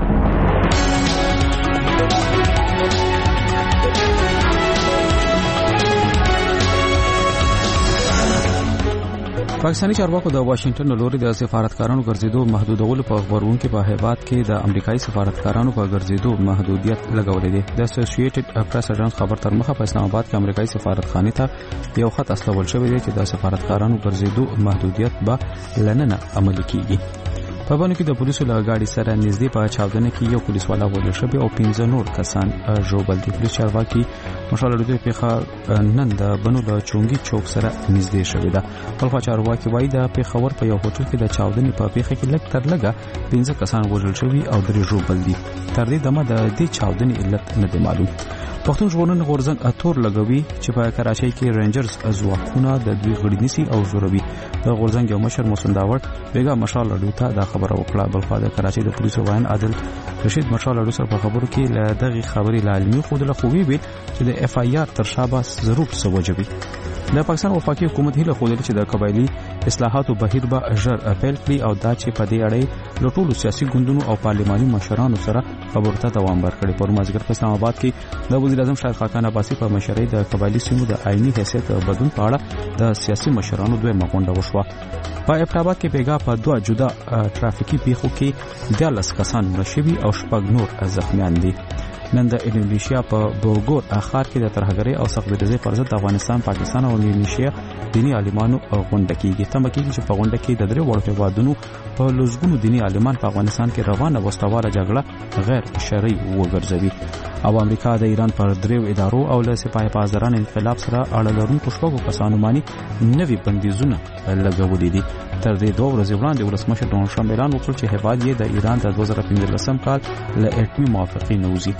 پاکستاني چارواکو د واشنگټن لوري د سفارتکارانو ګرځېدو محدودولو په خبرونه کې په هیواد کې د امریکایي سفارتکارانو په ګرځېدو محدودیت لګولې دي. د اسوسییټډ پریس اژانس خبر تر مخه په اسلام آباد کې امریکایي سفارتخانه ته یو خط استول شوی دی چې د سفارتکارانو ګرځېدو محدودیت به لننه عملي کیږي. په باندې کې د پولیسو له غاډي سره نږدې په چاودنه کې یو پولیس والا وژل شوی او 15 نور کسان ژوبل دي. پولیس چارواکي مشال لري په نن د بنو د چونګي چوک سره نږدې شوی ده. خلفا چارواکي وایي د پیښور په یو هوټل کې د چاودنې په پیښه کې لږ تر لږه 15 کسان وژل شوی او 3 ژوبل دي. تر دې دمه د دې چاودنې علت نه دی معلوم. پښتون ژغورنې غورځنګ اتور لګوي چې په کراچۍ کې رینجرز ځواکونه د دوی غړي نيسي او زوروي. د غورځنګ یو مشر محسن داوړ بیګا مشال لړو ته دا خبره وکړه. بلخوا د کراچۍ د پولیسو وایي عادل رشید مشال لړو سره په خبرو کې له دغه خبرې لالمي خو د خوبي ویل چې د اف آی آر تر شابه ضرور سوجوي. د پاکستان وفاقي حکومت هیله خوده چې د قبایلی اصلاحاتو بهیر به ژر اپیل کړي او دا چې په دې اړه له ټولو سیاسي ګوندونو او پارلماني مشرانو سره خبرو ته دوام ورکړي. پر مازیګر په اسلام آباد کې د وزیر اعظم شاه خاقان عباسي په مشرۍ د قبایلی سیمو د آئینی حیثیت بدلون په اړه د سیاسي مشرانو دویمه غونډه وشوه. په ابټاباد کې بیګا په 2 جدا ټرافیکي پیښو کې 10 کسان مړه شوي او 6 نور زخمیان دي. نن د انډونیشیا په بوګور اخر کې د ترهګرۍ او سختګریزۍ پر ضد افغانستان، پاکستان او انډونیشیا دینی عالمانو غونډه کیږي. تمه کیږي چې په غونډه کې د درې وړو هیوادونو په لږونو دینی عالمان په افغانستان کې روانه وسواره جګړه غیر شرعي وګرځوي. او امریکا د ایران پر دریو ادارو او له سپاه پاسداران انقلاب سره اړه لرونکو شپږو کسانو باندې نوي بندیزونه لګولي دي. تر دې 2 ورځې وړاندې ولسمشر ډونالډ ټرمپ اعلان وکړ چې هیواد یې د ایران د 2015 کال له اټومي موافقې نه وځي.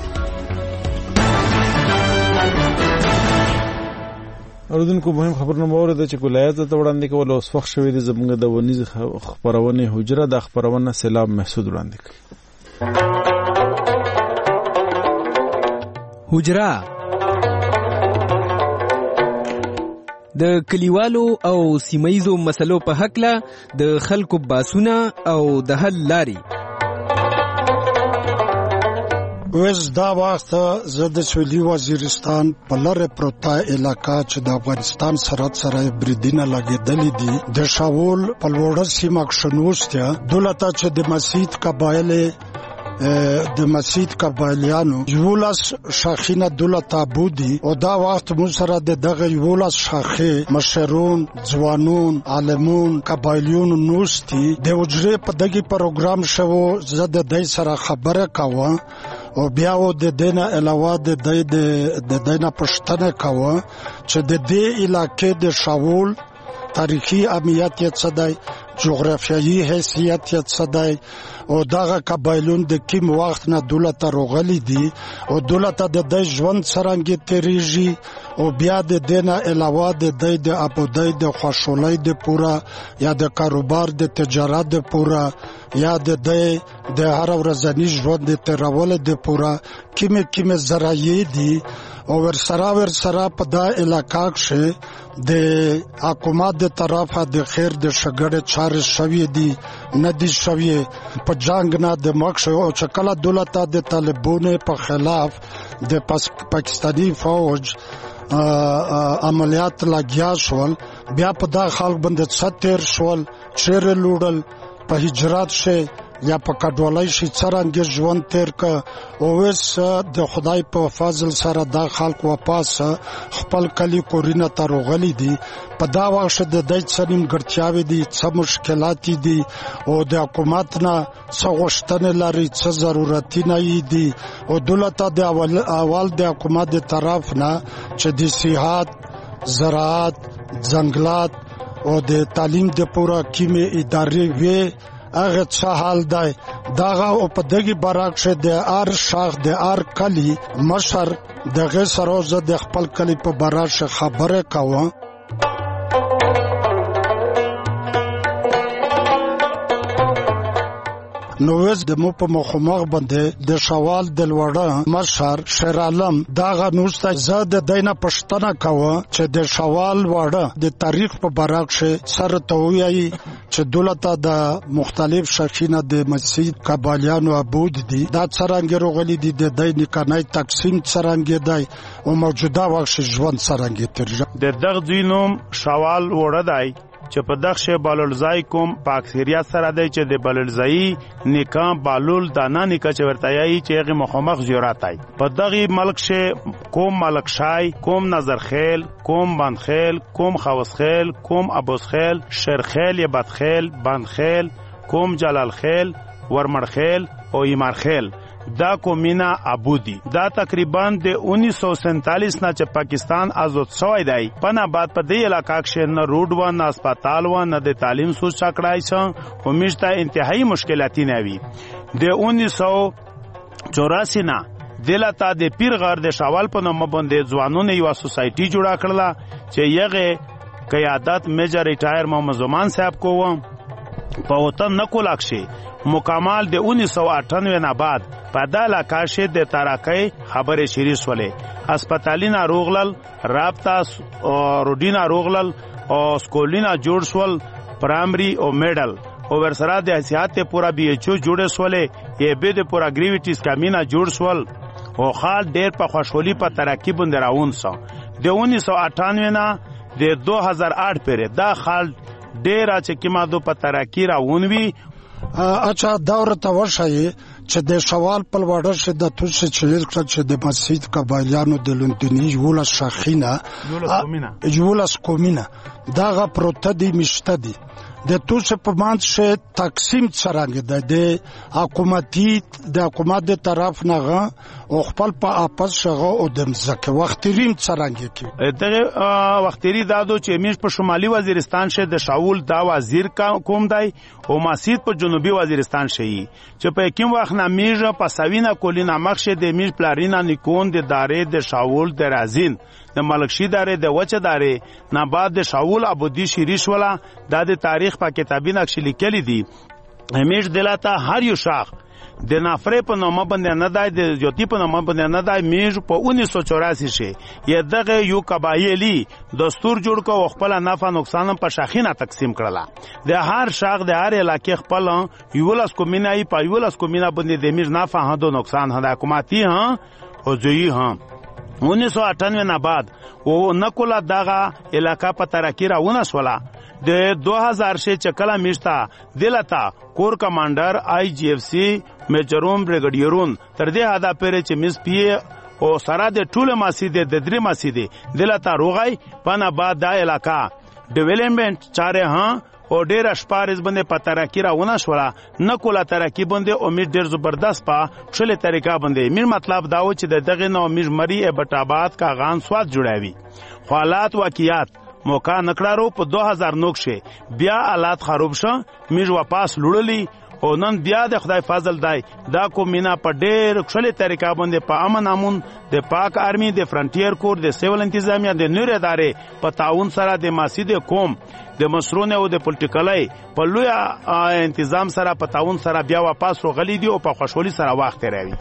اوردونکو مهم خبرونه مورد چې ولایت ته وړاندې کول او وخت شوې د زمونږ د ونیز خبرونه حجره د خبرونه سلام محسود وړاندې کړي. حجره د کلیوالو او سیمایزو مسلو په حق له د خلکو باسونه او د حل لاري. وز دا وخت زده سویلی وزیرستان په لره پروتا علاقہ چې د افغانستان سرحد سره بریدینه لګیدلې دي د شاول په لوړه سیمه شنوستیا دولت چې د مسجد قبایل د مسجد قبایلیانو یولاس شاخینه دولت ابودي او دا وخت مو سره دغه یولاس شاخه مشرون ځوانون عالمون قبایلیون نوستي د وجره په دغه پروګرام شوو زده دای سره خبره کاوه او بیا و د دینه علاوه د دینه پښتنه کاوه چې د دې علاقې د شاول تاریخي اهمیت یې څه دی، جغرافیایي حیثیت یې څه دی او دغه قبایلون د کوم وخت نه دولت راغلي دي او دولت د ژوند څرنګه تیریږي او بیا د دینه علاوه د ابودۍ د خوشحالۍ د پورا یا د کاروبار د تجارت د پورا یا د هر ورځني ژوند د تیرول د پورا کومه ذرایع دي او ورسره په دا علاقه کې د حکومت د طرفه د خیر د شګړې چارې شوې دي نه دي شوې په جنگ نه د مخ او چکلا دولت د طالبانو په خلاف د پاکستاني فوج عملیات لګیا شول. بیا په دا خلک باندې 70 شول چیر لوړل په هجرت شه یا په کډوالۍ شي څرنګه ژوند تیر ک او وس د خدای په فضل سره د خلک واپس خپل کلی کورینه ته روغلي دي په دا وخت د دای څنیم ګرځاوي دي څه مشکلات دي او د حکومت نه څه غوښتنې لري څه ضرورت نه دي او دولت د اول د حکومت د طرف نه چې د صحت زراعت ځنګلات او د تعلیم د پورا کیمه ادارې وی هغه څه حال دی دغه او په دغه برعکس د ار شاخ د ار کلی مشر دغه سروزه د خپل کلی په براش خبره کاوه نووز د مو په مخمخ باندې د شوال د لوړه مشر شیر عالم دغه نوسته زده دینه پښتنه کاوه چې د شوال وړه د تاریخ په برعکس سره تویي چې دولت د مختلف شخصینه د مسجد قبالیانو عبود دي دا څنګه روغلي دي د دینه کنای تقسیم څنګه دی او موجوده وخت ژوند څنګه ترجمه د دغه دینوم شوال وړه دی چې په دغه بالولزای کوم په اکثریت سره دی چې د بالولزای نکام بالول دانا نکا چې ورتایي چې هغه مخامخ زیارتای په دغه ملک شه کوم ملک شای کوم نظرخیل کوم بندخیل کوم خوسخیل کوم ابوسخیل شرخیل یا بدخیل بندخیل کوم جلالخیل ورمرخیل او ایمارخیل دا کومینا عبودی دا تقریبا د 1947 نه چې پاکستان آزاد شوی دی پنه بعد په دې علاقې کې نه روډ و نه هسپتال و نه د تعلیم سوچ چکړای څه همیشته انتهایی مشکلاتی نه وی د 1984 نه دلته د پیرغار د شوال په نوم باندې ځوانونه یو سوسایټي جوړه کړله چې یغه قیادت میجر ریټایر محمد زمان صاحب کوم په وطن نکول اکشي مکمل د 1998 نه بعد په داله کاشه د تراکای خبره شریش ولې هسپتالینا روغلل رابطه روډینا روغلل او سکولینا جوړسول پرایمری او میډل او ورسره د حیثیت پورا بي ایچ او جوړسولې یې به د پورا گریویټیز کامینا جوړسول او خال ډېر په خوشحالي په ترقی باندې راون سو د 1998 نه د 2008 پورې دا خال ډېر چې کیما دو په ترقی راونوي اچھا دور ته ورشي چې د شوال په وړه شه د توسه چې د مسجد قبایلیانو د لندنی ولا شاخینه یولس کومینه دغه پروتدي مشتدي د توسه په مانځ شه تقسیم څنګه د حکومت د طرف نه او خپل په اپس شغه او د مزکه وختریم څنګه کی دغه وختری دادو چې میش په شمالي وزیرستان شه د شاول دا وزیر کوم دی او مسجد په جنوبي وزیرستان شي چې په کوم وخت نه میژه په سوینا کولینا مخشه د میژ پلارینا نیکون د دارې د شاول د رازین د ملکشي دارې د وچه دارې نه بعد د شاول ابودی شریش ولا د تاریخ په کتابی نقش لیکلي دي همیش دلاته هر یو شاخ د نافره په نوم باندې نه دای د جوتی په نوم باندې نه دای میژ په 1984 شي یا دغه یو قبایلی دستور جوړ کو خپل نفع نقصان په شاخینه تقسیم کړله د هر شاخ د هر علاقې خپل یولس کومینای په یولس کومینا باندې د میژ نفع هدو نقصان هدا حکومتي ها او ځي ها 1998 نه بعد او نکولا دغه علاقہ په ترقی راونه سولا د 2000 شه چکلا میشتا دلتا کور کمانډر آی جی اف سی میجروم بریګډیرون تر دې ادا پره چې مس پی او سره د ټوله مسجد د درې مسجد دلتا روغای پنه بعد د علاقہ ډیولپمنٹ چاره ها او ډیر اشپارز باندې په ترقی راونه شولا نکولا ترقی باندې امید ډیر زبردست په خپل طریقه باندې میر مطلب داو چې دغه نو میر مری بټاباد کا غان سواد جوړاوي حالات واقعیات موقع نکړارو په 2009 شه بیا حالات خراب شو میر واپس لړلی او نن بیا د خدای فضل دی دا کومینا په ډېر خپل طریقه باندې په امن امون د پاک آرمی د فرنټیر کور د سیول انتظامیه د نور ادارې په تعاون سره د مسجد قوم د مسرونه او د پولیټیکلای په لوی تنظیم سره په تعاون سره بیا واپس روغلی دی او په خوشحالي سره وخت راوي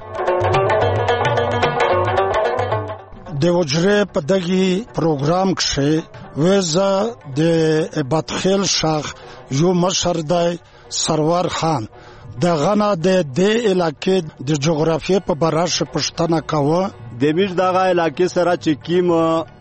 د وجره په دغه پروګرام کې وزه د بدخیل شاخ یو مشر دی سرور خان د غنا د علاقې د جغرافیې په براش پښتنه کاوه د بیش دغه علاقې سره چې کیم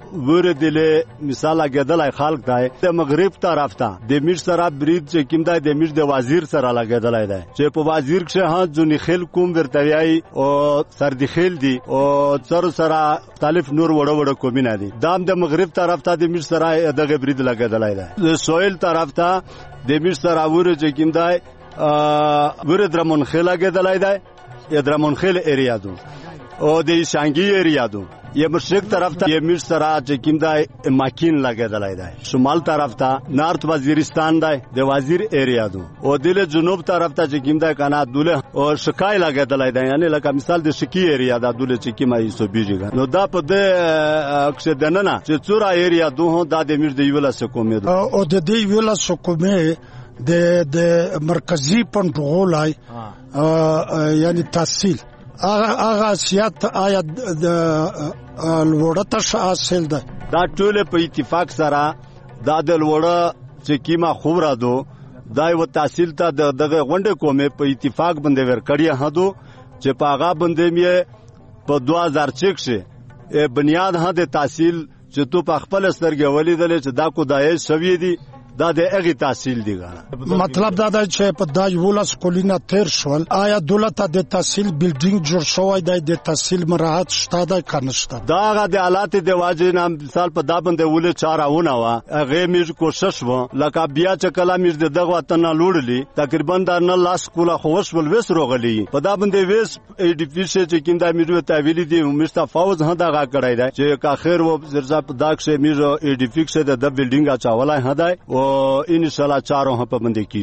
وردلې مثال لګیدلای خلک دی د مغرب طرف ته د میر سره برید چې کوم دی د میر د وزیر سره لګیدلای دی چې په وزیر کې ها ځونی خل کوم ورتوی او سردی خل دی او سره مختلف نور وړه وړه کومینه دي دام د مغرب طرف ته د میر سره دغه برید لګیدلای دی د سویل طرف ته د میر سره ور چې کوم دی ور درمن خل لګیدلای دی یا درمن خل ایریا دو او د شانګي ایریا دو یا مشرق طرف ته یې میر سره چې کوم دی ماکین لګیدلای دی شمال طرف ته نارت وزیرستان دی د وزیر ایریا دو او د جنوب طرف ته چې کوم دی کنه دوله او شکای لګیدلای دی یعنی لکه مثال د شکی ایریا دا دوله چې کومه یې سو بیجګا نو دا په د اکثر دننه چې څورا ایریا دو هو د میر د ویلا سکومې او د دې ویلا سکومې د مرکزی پنټرولای یعنی تحصیل هغه سیاست آیا د لوړه حاصل ده دا ټول په اتفاق سره دا د لوړه چې کیما خبره دو دا یو تحصیل ته دغه غونډه کومه په اتفاق باندې ورکړی هدو چې پاغه باندې مې په 2006 شه بنیاد هده تحصیل چې تو په خپل سترګې ولیدل چې دا کو دای شوی دی دا د اغه تحصیل دی مطلب دا دی چې په دای ولس کولینا تیر شول آیا دولت د تحصیل بلډینګ جوړ شوی دی د تحصیل مراحت شته دا کنهشته دا غا د حالات د واجب نام مثال په دا باندې ول چارهونه وا هغه میز کوشش و لکه بیا چې کلا میز د دغه وطن لوړلی تقریبا د نه لاس کوله خوش ول وس روغلی په دا باندې وس ایډیفیس چې کیندا میز تعویلی دی مستفاوز هدا غا کړای دی چې کا خیر و زرزا په داک شه میز ایډیفیکس د بلډینګ اچولای هدا او ان شاء الله چاروں ہاں پابندی کی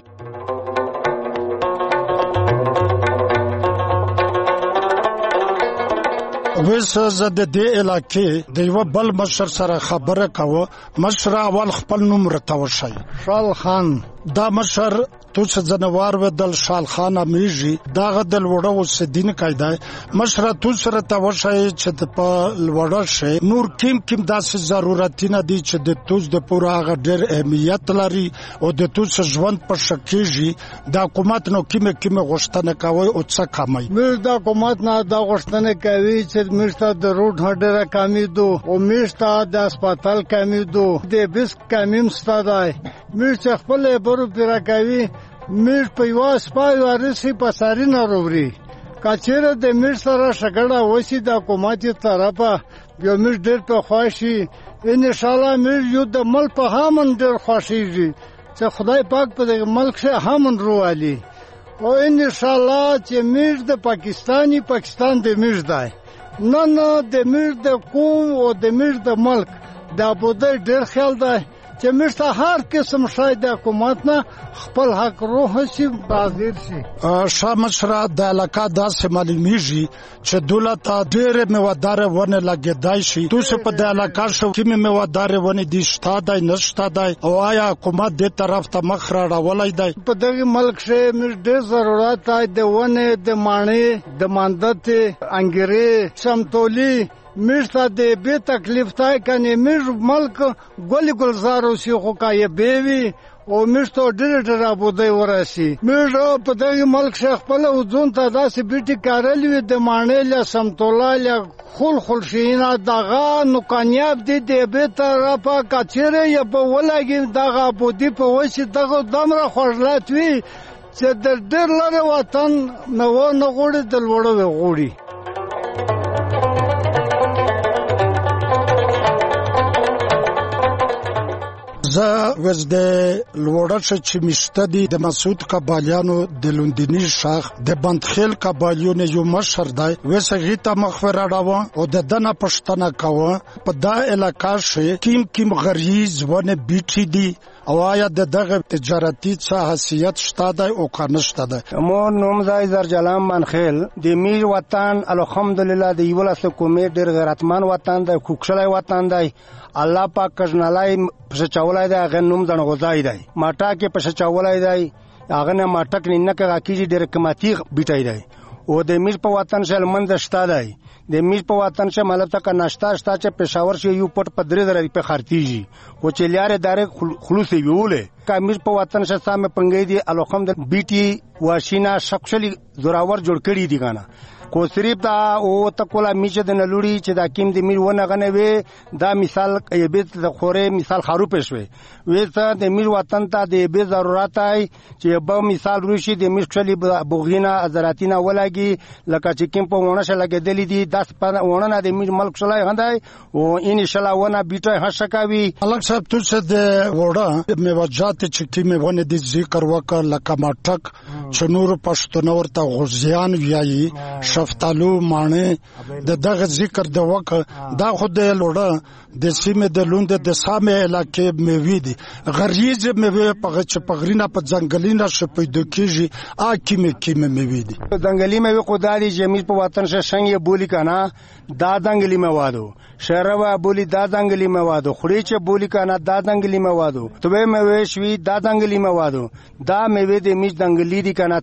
ویس زده د علاقې د یو بل مشر سره خبره کاوه مشر اول خپل نوم رتاو شي شال خان دا مشر توس جنوار و دل شال خان امیجی داغه دل وړو سدین قاعده مشر توس رتاو شي چې په وړو شي نور کیم داسې ضرورتونه دي چې د توس د پوره غډر اهمیت لري او د توس ژوند په شکیږي د حکومت نو کیم غوښتنه کوي او څه کمای مې د حکومت نه د غوښتنه کوي چې مشته د روډ هډره کمی دو او مشته د هسپتال کمی دو د بیس کمیم ستادای مشته خپل برو پیرا کوي مش په واس پای ورسي پساري نه وروړي کچېره د مش سره شګړه وسی د حکومت طرفه یو مش ډېر په خوشي ان شاء الله مش یو د ملک په هامن ډېر خوشيږي چې خدای پاک په دې ملک شه هامن روالي او ان شاء الله چې مش د پاکستان د مش دی نه د مش د قوم او د مش د ملک د ابوده ډېر خیال دی چې مشته هر قسم شای د حکومت نه خپل حق روح شي حاضر شي شامشرا د علاقه داسې معلومیږي چې دولت ډېر میوادار ونه لګیدای شي توسه په د علاقه شو کې میوادار ونه دي شته دای نشته دای او آیا حکومت د طرف ته مخ راړولای دی په دغه ملک شه مش ډېر ضرورت دی د ونه د مانې د ماندت انګری سمتولی مشته د به تکلیف تای کنه مش ملک ګل گلزارو سی خو کای بیوی او مشته ډېر ابوده ورسی مش په دغه ملک شیخ په وزون ته داسې بیٹی کارلوی د مانې له سمتولا له خل شینا دغه نو کامیاب دي د به طرفه کچره یا په ولګي دغه ابودی په وسی دغه دمره خوړلات وی چې د ډېر لره وطن نو نه غوړي د لوړو غوړي وز د لوړش چې مشته دي د مسعود قبالیانو د لندنی شاخ د بندخیل قبالیونو یو مشر دی وسغی ته مخفر راو او د دنه پښتنه کاوه په دا علاقه شي کیم غریز ونه بیٹی دي او آیا دغه تجارتي څه حیثیت شته دی او کنهشته دی مو نوم ځای زرجلام منخیل د میر وطن الحمدلله د یو لاس کومې ډېر غیرتمن وطن دی کوکشلای وطن دی الله پاک کژنلای پښچولای دی هغه نوم ځنغوځای دی ماټا کې پښچولای دی هغه نه ماټک نه کړه کیږي ډېر قیمتي بیټای دی او د میر په وطن شل منځ شته دی د میر په وطن شه ملته کا ناشتا شتا چې پېښور شي یو پټ په 3000 په خرتيږي او چې لارې دارې خلوصي ویولې کا میر په وطن شه سامه پنګې دي الحمد بیٹي واشینا شخصلی زوراور جوړ کړی دي غانا کو صرف دا او تکولا میچ د نلوړي چې دا کیم د میر ونه غنه وي دا مثال ایبت د خوره مثال خارو پښوي وېته د میر وطن ته د به ضرورت ای چې به مثال روشي د میر چلی بوغینا ازراتینا ولګي لکه چې کیم په ونه شل لګیدلې دي 10 ونه نه د میر ملک شلای هندای او ان شاء الله ونه بیټه هشکاوي الګ صاحب تو څه د وړه میوجات چې کیم ونه د ذکر وکړ لکه ماټک چنور پښتون ورته غزيان ویایي شفتالو مانه د دغه ذکر د وکړ دا خو د لوړه د سیمه د لوند د سامه علاقې میوي دي غریز میوي په چپغرینا په ځنګلینا شپې د کیږي کیمه میوي دي ځنګلي میوي خدای جمیل په وطن څنګه بولی کنه دا ځنګلي موادو شهروا بولی دا ځنګلي موادو خړې چې بولی کنه دا ځنګلي موادو توې میوي شوي دا ځنګلي موادو دا میوي د میش ځنګلي دي کنه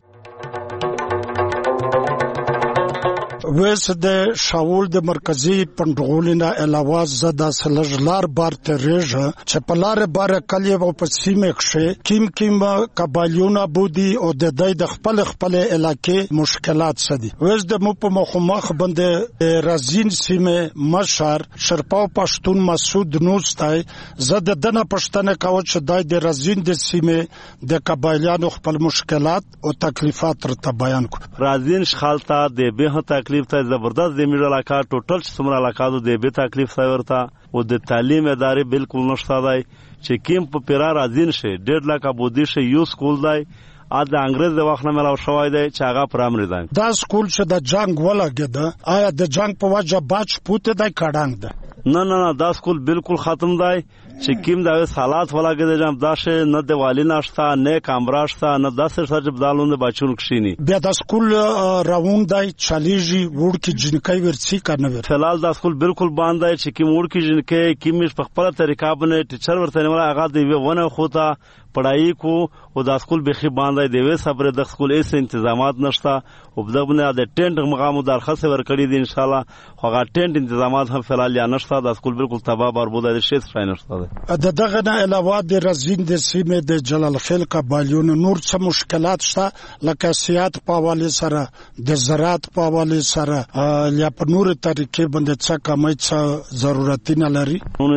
ویس د شاول د مرکزی پندغولینا علاوه زدا سلجلار بار تریجه چې پلار بار کلی او پسیمه ښه کیم قبایلونه بودی او د دای د خپل علاقې مشکلات سدي ویس د مو په مخ باندې رازین سیمه مشر شرپاو پښتون مسعود نوستای زده دنه پښتنه کاوه چې دای د رازین د سیمه د قبایلانو خپل مشکلات او تکلیفات تر بیان کړ رازین خالتا د به تکلیف ته زبردست د میډ علاقہ ټوټل څومره علاقہ د به تکلیف ځای ورته او د تعلیم ادارې بالکل نشته دی چې کیم په پیرا رازین شه 1.5 لک ابودي شه یو سکول دی ا د انګريز د وخت نه ملاو شوی دی چې هغه پرامری دی دا سکول چې د جنگ ولګیده آیا د جنگ په وجه باج پوته دی کډانګ ده نه دا سکول بالکل ختم دی چې کیم دا حالات ولاګه جام داشه نه د والی ناشتا نه کامراشتا نه داسې سره بدالونه بچون کښینی بیا د سکول راوند دی چالیجی ورکی جنکای ورڅی کنه فلال دا سکول بالکل باندې چې کیم ورکی جنکای کیمش په خپل طریقه باندې ټیچر ورته نه هغه دی ونه خوته پڑھائی کو او دا سکول بخي باندې دی وې صبر د سکول ایس تنظیمات نشتا او دغه د ټینټ مقام درخواست ورکړي دي ان شاء الله هغه ټینټ تنظیمات هم فلال یا نشتا دا سکول بالکل تباہ برباد دي شي څه نشتا د دغه نه علاوه د رزین د سیمه د جلال خیل قبایلون نور څه مشکلات شته لکه سیاحت په حواله سره د زراعت په حواله سره یا په نور طریقې باندې څه کمای څه ضرورتونه لري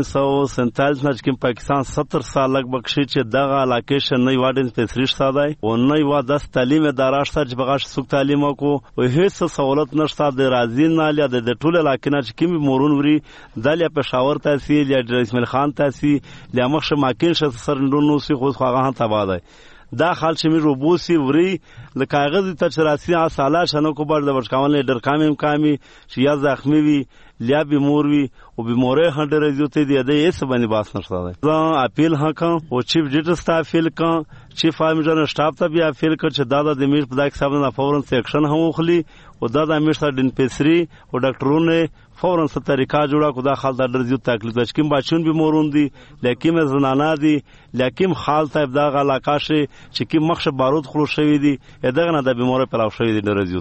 1947 نه چې پاکستان 70 سال لګ بخشي چې دغه علاقه نه وادن پیسریش ساده او نه واده تعلیم اداراشته چې بغاش سوق تعلیم کو او هیڅ سہولت نشته د رازین نه یا د ټول علاقې نه چې کوم مورون وري د پېښور تحصیل یا اسماعیل خان تحصیل یا مخ ماکین سرندونو سی خو هغه تبا ده دا خال شمی روبوسی وری د کاغذ ته چراسی سالا شنو کو بر د ورکاون لیډر کامی شیا زخمی وی لیا بیمور وی او بیموره هډر زیوته دی د ایس باندې باس نشته ده اپیل هکا او چیف ډیټر سټاف فیل کا چیف فارمر سټاف ته بیا فیل کړ چې دا د میش په داک صاحب نه فورن سیکشن هم خلی او دا د میش دن پیسری او ډاکټرونه فورن څه طریقہ جوړه کو دا خال د درځو تکلیف لکه بچون بیمورون دي لکه زنانا دي لکه خال ته دا علاقه شي چې کی مخ بارود خلو شوی دي دغه نه د بیموره پلاو شوی دي درځو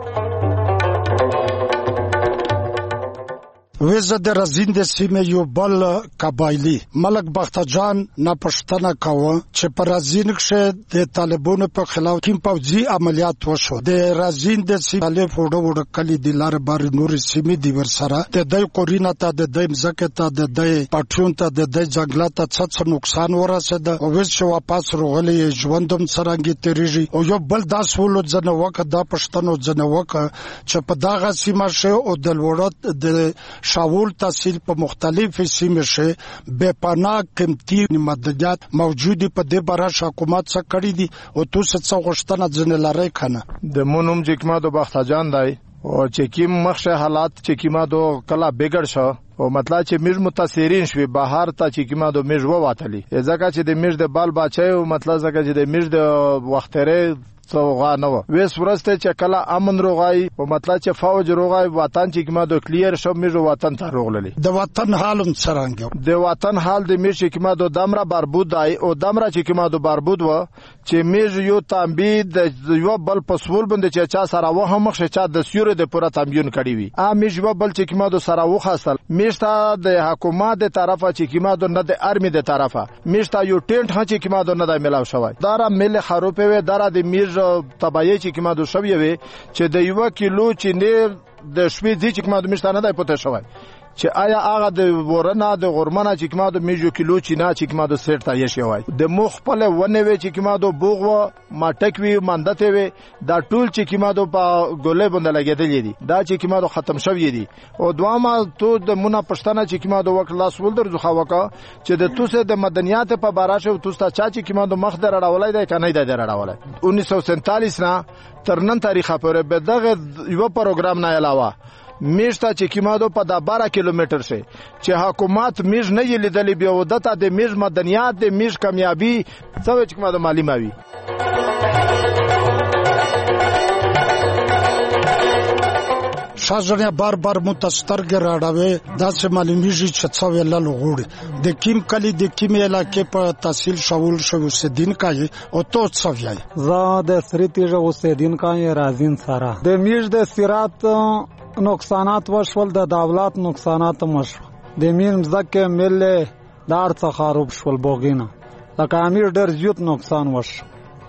ویزه د رزین د سیمه یو بل قبایلی ملک بختجان نه پښتنه کاوه چې پر رزین کې د طالبانو په خلاف کوم پوځي عملیات وشو د رزین د سیمه فوډو کلی د لار بار نور سیمه دی ورسره د دای قورینا ته د دای مزکه ته د دای پټون ته د دای جنگلات ته څه نقصان ورسېد او ویس شو واپس روغلی ژوندم سرانګي تریږي او یو بل داس ولو ځنه وکړه د پښتنو ځنه وکړه چې په داغه سیمه شه او د لوړت د شاول تحصیل په مختلف سیمه شه بے پناه قیمتي مددات موجودي په دې براش حکومت څخه کړی دي او تاسو څه غوښتنه ځنه لري کنه د مونوم جکما دو بختجان دی او چې کیم مخشه حالات چې کیما دو کلا بګړ شو او مطلب چې میز متاثرین شوي بهر ته چې کیما دو میز وواتلی ځکه چې د میز د بال بچي او مطلب ځکه چې د میز د وختره سوغا نو ویس ورسته چې کله امن روغای او مطلب چې فوج روغای وطن چې کما دو کلیر شو میز وطن ته روغللی د وطن حالم څنګه د وطن حال د میز چې کما دو دمره بربود دی او دمره چې کما دو بربود و چې میز یو تنبید یو بل پسول بند چې چا سره و هم مخ چې د سیوره د پوره تنبیون کړی وي ا میز یو بل چې کما دو سره و خاصل میشته د حکومت د طرفه چې کما دو نه د ارمی د طرفه میشته یو ټینټ ها چې کما دو نه د ملاو شوی دارا مل خروپه و دارا د میز تبعی چې کومه د شوی وي چې د 1 کیلو چینه د شپې دي چې کومه د مشتانه د پته شوی چې آیا هغه د ورنه د غرمنه چې کومه د میجو کیلو چینه چې کومه د سیټ ته یې شوی د مخ په ونه وی چې کومه د بوغ ما ټکوي ماندته وي دا ټول چې کومه د په ګولې باندې لګیدلې دي دا چې کومه د ختم شوی دي او دوامه تو د مونږه پښتنه چې کومه د وکړ لاس ولدر ځخه وکا چې د توسه د مدنیات په باراشه توستا چا چې کومه د مخ در راولای دی کنه دی راولای 1947 نه تر نن تاریخه پورې به دغه یو پروګرام نه علاوه میشته چې کیمادو په 12 کیلومتر شي چې حکومت میش نه لیدلې بیا ودته د میش مدنیات د میش کامیابی څه چې کیمادو مالی ماوي شاجریا بار متسترګ راډاوي داسې معلومیږي چې څو ویل غوړي د کیم کلی د کیم علاقې په تحصیل شاول شو سدین کای او تو څو ویل زه د سریتیجه اوسیدین کای رازین سره د میش د سیرات نقصانات وشول د دولت نقصانات مشو د مين زکه مل دار څخه خراب شول بوغینا لکه امیر ډېر زیات نقصان وش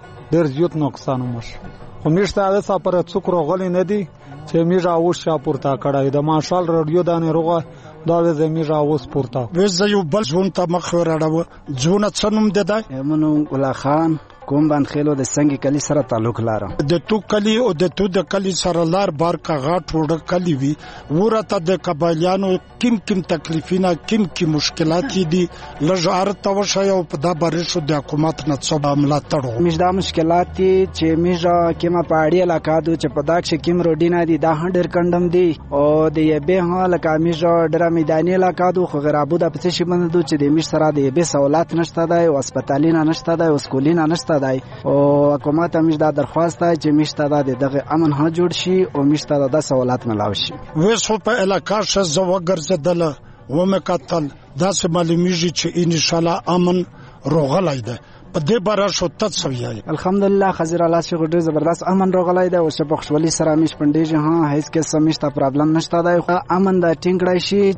خو میشته د سفر څوک غلي نه دي چې میژه اوس شا پورته کړای د ماشال رادیو دانه روغه دا د میژه اوس پورته وځ یو بل ځون ته مخ راډاو ځون څنوم ده منو ولا خان کوم باندې خلو د سنگي کلی سره تعلق لاره د تو کلی او د تو د کلی سره لار بار کا غاټ وړ کلی وی ورته د قبایلیانو کم تکلیفونه کم مشکلات دي لږ ته وشي او په دا بارې شو د حکومت نه څو عملات تړو مش دا مشکلات چې میژه کیما پاړی علاقه دو چې په داک کم روډینا دي دا هډر کندم دي او د یبه ها لکه میژه ډره میداني علاقه دو خو غرابو د پڅ شي بند دو چې د میژ سره د یبه سہولت نشته دی او هسپتالینه نشته دی او سکولینه نشته دی او حکومت همیش دا درخواست ده چې میشته دا دغه امن ها جوړ شي او میشته دا سہولت ملاو شي وسو په علاقه ش زوګرزدل و مکتل دا سه معلومیږي چې ان شاء الله امن روغلای ده په دې بار شو تاسوي الحمدلله خزر الله شي ډېر زبردست امن روغلای ده او څه بخښولي سره میش پندېږي ها هیڅ کې سمشته پرابلم نشته ده امن دا ټینګړای شي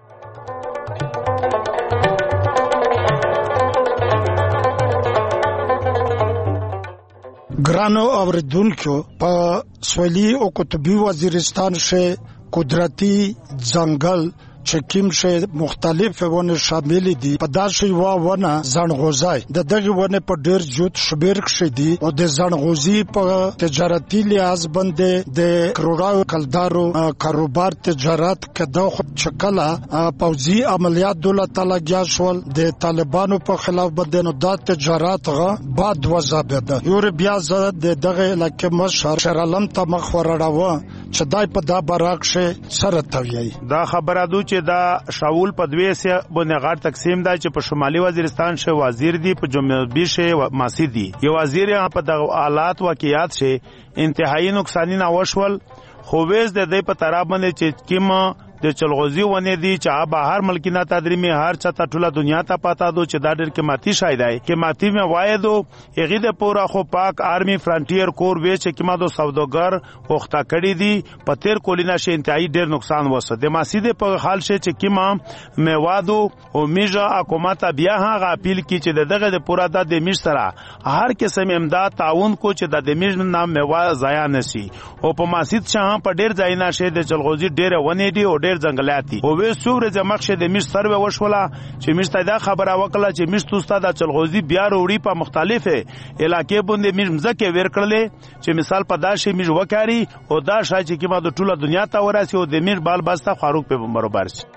ګرانو اوریدونکو په سویلي او قطبي وزیرستان شه قدرتي ځنګل چکیم شه مختلف ونه شامل دي په داسې ونه زنغوزای د دغه ونه په ډیر جوت شبیر کې دي او د زنغوزي په تجارتي لحاظ باندې د کروڑاو کلدارو کاروبار تجارت کده خو چکلا پوزي عملیات دولت تعالی جاشول د طالبانو په خلاف باندې نو د تجارت غا بعد وزابده یور بیا زه د دغه لکه مشر شرالم ته مخ ورړاوه چې دای په دا براکشه سره توي دا خبره دو چې دا شاول په دوی سه باندې غړ تقسیم دا چې په شمالي وزیرستان شه وزیر دی په جنوبي شه ماسی دی یو وزیر په د حالات واقعیات شه انتهایی نقصان نه وشول خو وېز د دې په طرف باندې چې کیما د چلغوزي ونه دي چې بهر ملکینه تدریمي هر چاته ټوله دنیا ته پتا دو چې دا ډېر کې ماتي شاید دی کې ماتي مې وایدو هغه د پورا خو پاک آرمي فرنټیر کور وې چې کما دو سوداګر وخته کړی دي په تیر کولینا شي انتهایی ډېر نقصان وسه د ماسیده په حال شي چې کما میوادو او میجا حکومت بیا هغه اپیل کی چې دغه د پورا د میش سره هر قسم امداد تعاون کو چې د میش نام میوا ضایع نشي او په ماسید شاه په ډېر ځای نه شه د چلغوزي ډېر ونه دي او ځنګلاتي او وې سوره زمخشه د میش سروې وشوله چې میش ته دا خبره وکړه چې میش توستا د چلغوزي بیا وروړي په مختلفه علاقې باندې میش مزکه ورکړلې چې مثال په داسې میش وکاري او دا شای چې کیما د ټوله دنیا ته وراسي او د میش بال باسته فاروق په برابر شي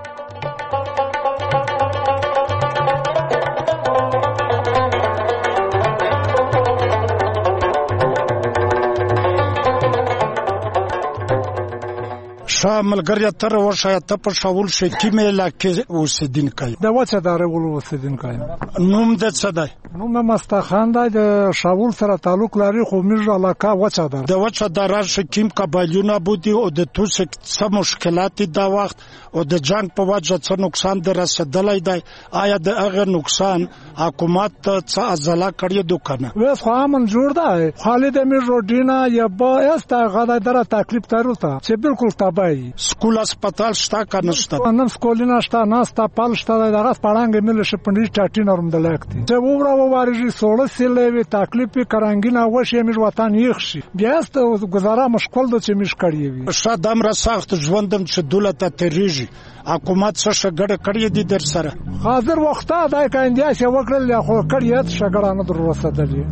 ملګری تر ورشه ته په شاول شي کیمه علاقې اوسیدونکي د وڅه دار اوسیدونکي نوم د څه دی نوم مستخان دی د شاول سره تعلق لري خو میژ علاقه وڅه دار د وڅه دار شکیم قبایلونه بودي او د توسه څه مشکلات دا وخت او د جنگ په وجه څه نقصان در رسیدلای دی آیا د هغه نقصان حکومت څه ازلا کړی دوکنه وس خو امن جوړ دی خالد میژ روډینا یا با است غدا در تکلیف تروته چې بالکل تبای سکول هسپتال شته کا نشته نن سکولینه شته ناستا پال شته دغه پړانګ مل شپندې ټاټی نرم دلکتي چې وره وارجی سوړه سیلې تکلیف کرانګینا وشه میش وطن یخشي بیا است گزاره مشکل د چې میش کړی وي شادم را سخت ژوندم چې دولت تریږي حکومت څه شګړه کړی دي در سره حاضر وخته دای کاندیا چې وکړل خو کړی شګړه نه در رسیدلی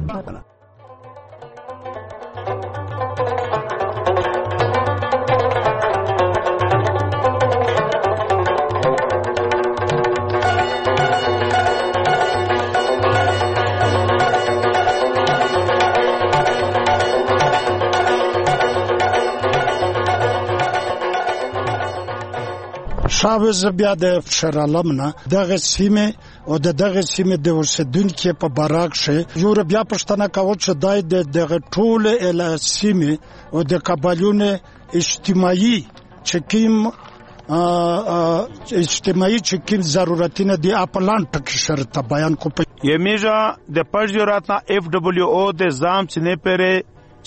شاوز بیا د شرالم نه دغه سیمه او دغه سیمه د اوسیدونکو په باراک شه یو بیا پښتنه کاوه چې دای دغه ټول ال سیمه او د قبایلونو اجتماعي چکیم ضرورتونه دی اپلان ټکی شرط بیان کو یمیجا د پرجوراتنا FWO د زام چنه پره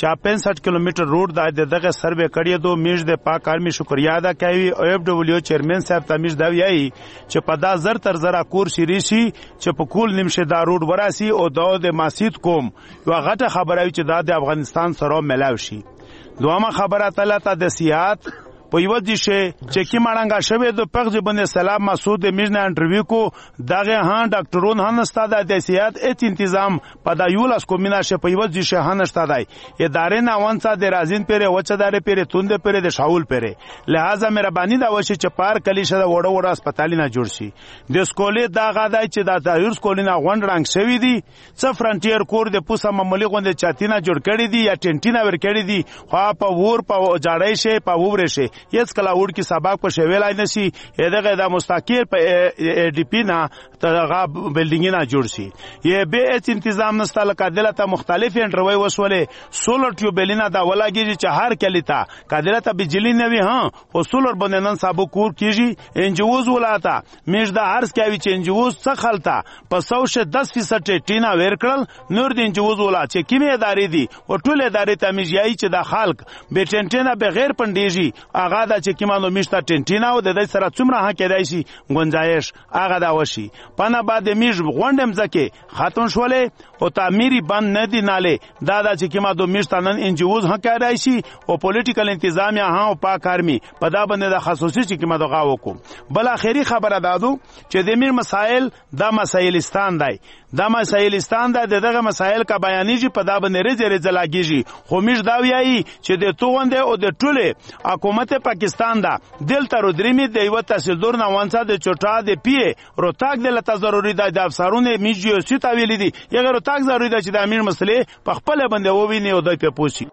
65 کیلومتر روډ دغه سروې کړی دو میش د پاک آرمی شکریا ادا کوي او FWO چیرمن صاحب تمیش دا ویایي چې په دا زر تر زرا کور شریشي چې په کول نیمشه دا روډ وراسي او د ماسید کوم یو غټه خبره چې د افغانستان سره ملاوي شي دوامه خبره تعالی ته د سیاحت په یو دیشه چې کی مړنګا شوه د پغځ باندې سلام مسعود میرنه انټرویو کو دغه هان ډاکټرون هان استاد د سیاحت ات تنظیم په د یولس کومینه شه په یو دیشه هان استاد ادارې نه وانسا د رازین پره وچدار پره توند پره د شاول پره لہذا مهرباني دا وشي چې پار کلی شه وړو وړو هسپتال نه جوړ شي د سکولې دا غاډای چې د تایر سکولې نه غونډ رنگ شوی دی څه فرنټیر کور د پوسه معمولی غونډه چاتینا جوړ کړی دی یا ټینټینا ور کړی دی خو په ور په جاړی شه په وور شه یس کلا وړ کی سبق په شویلای نشي دغه د مستقیر په ډی پی نه ترغه بلډینګ نه جوړ شي یې به تنظیم نستل کادلته مختلف انټروي وسولې سولر ټیوبلینا دا ولاګي چې هر کلیتا کادلته بجلی نه وي ها او سولر باندې نن سابو کور کیږي انجوز ولاتا میش دا هرڅ کوي چې انجوز څه خلتا په 110% ټینا ور کړل نور د انجوز ولا چې کیمه ادارې دي او ټول ادارې ته میږي چې د خلک به ټنټینا بغیر پندېږي اغا دا چې کیمانو میشته ټنټینا او د دې سره څومره ها کېدای شي گنجائش هغه دا وشي پنه بعد میش غونډم ځکه خاتون شولې او تعمیری بند نه دی ناله دا چې کیمانو میشته نن انجوز ها کېدای شي او پولیټیکل انتظامیه ها او پاک آرمی په دا باندې د خصوصي چې کیمانو غا وکم بل اخیری خبره دادو چې د میر مسائل دا مسائلستان دی دا مسائلستان دا دغه مسائل کا بیانېږي په دا باندې رځ لاګيږي خو میش دا ویایي چې د توغنده او د ټوله حکومت پاکستان دا دل تر درېمې د یو تحصیلدار نه وانسا د چوټا د پی روتاک د لته ضروري د افسرونه میجیو سیتا ویلي دي یغه روتاک ضروري ده چې د امیر مسلې په خپل باندې وویني او د په پوسی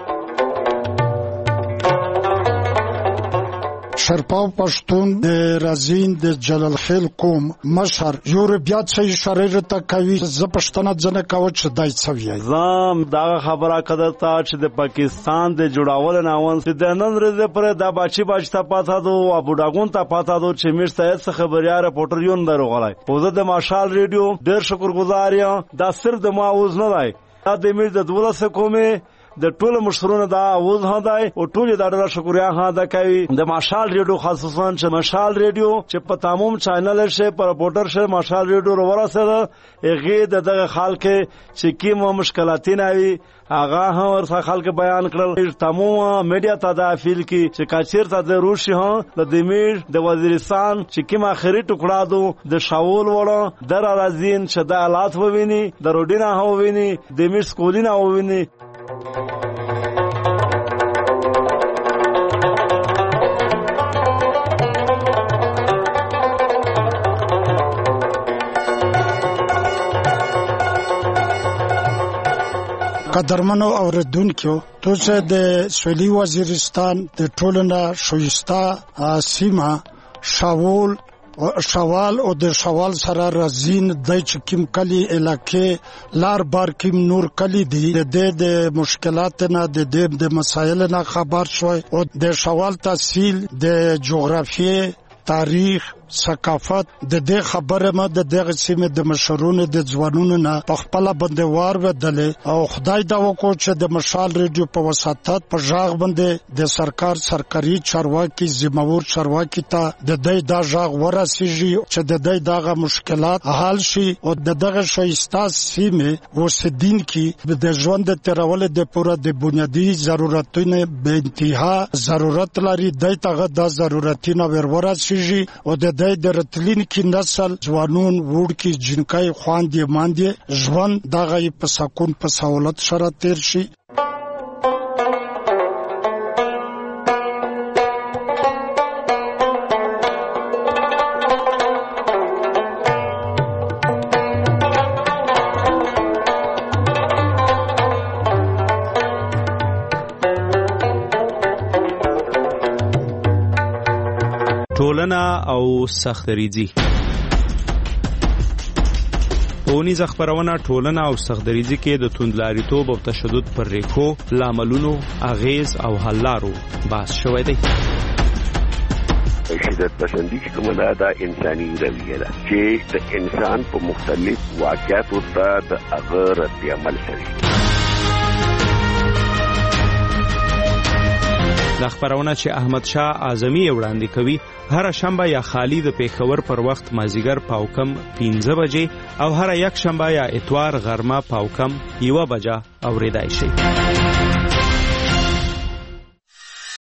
شرپاو پښتون د رازین د جلال خیل قوم مشر یورپیا څخه اشاره ته کوي ز پښتنه ځنه کاوه چې دای څوی زم دا خبره کده تا چې د پاکستان د جوړاول ناون د نن ورځې پر د باچی ته پاته دو ابو ډاګون ته پاته دو چې میر څه خبريار رپورټر یون دروغلای په د ماشال ریډیو ډیر شکرګزار یم دا صرف د ماوز نه دی دا د میر د دولت کومه د ټولو مشرونو دا اوز هداي او ټول دا ډېر شکریا هدا کوي د ماشال ریډیو خصوصا چې ماشال ریډیو چې په تمام چینل شه پر رپورټر شه ماشال ریډیو ورسره هغه دغه خلک چې کوم مشکلات نه وي هغه هم ورڅ خلک بیان کړل تمام میډیا ته دا فیل کی چې کاچیر ته د روشي ها د دمیر د وزیرستان چې کوم اخري ټوکړه دو د شاول وړه در رازین چې د حالات وویني د روډینا هوویني د میر سکولینا هوویني قدرمنو اوریدونکو توسه د سویلی وزیرستان د ټولنه شوستا سیما شوال او د شوال سره رازین د چکم کلی علاقې لار بار کیم نور کلی دی د مشکلات نه د مسایل نه خبر شوي او د شوال تحصیل د جغرافیه تاریخ ثقافت د دې خبره ما د دغه سیمه د مشرونو د ځوانونو نه په خپل بندوار ودلې او خدای دا وکړ چې د مشال ریډیو په وساتت په ژغ باندې د سرکاري چارواکي زموور چارواکي ته د دې دا ژغ ورسیږي چې د دې دغه مشکلات حل شي او دغه شایسته سیمه اوسیدین کی د ژوند تیرول د پوره د بنیادی ضرورتونو به انتها ضرورت لري د تاغه د ضرورتونو ورورسیږي او د دې رتلین کی نسل ځوانون وړکی جنکای خواندې ماندې ژوند دغه په سکون په سہولت سره تیر شي. ټولنه او سختریزي اونیز خبرونه ټولنه او سختریزي کې د توندلاریتوب او تشدد پر ریښو لاملونو اغیز او حل لارو بحث شوی دی. شدت پسندی کومه دا انساني رویه ده چې د انسان په مختلف واقعاتو ته د هغه رد عمل کوي. د خبرونه چې احمد شاه اعظمي وړاندې کوي هر شنبه یا خالی د پیښور پر وخت مازیګر پاوکم 15 بجې او هر یک شنبه یا اتوار غرمه پاوکم 1 بجه اوریدای شي.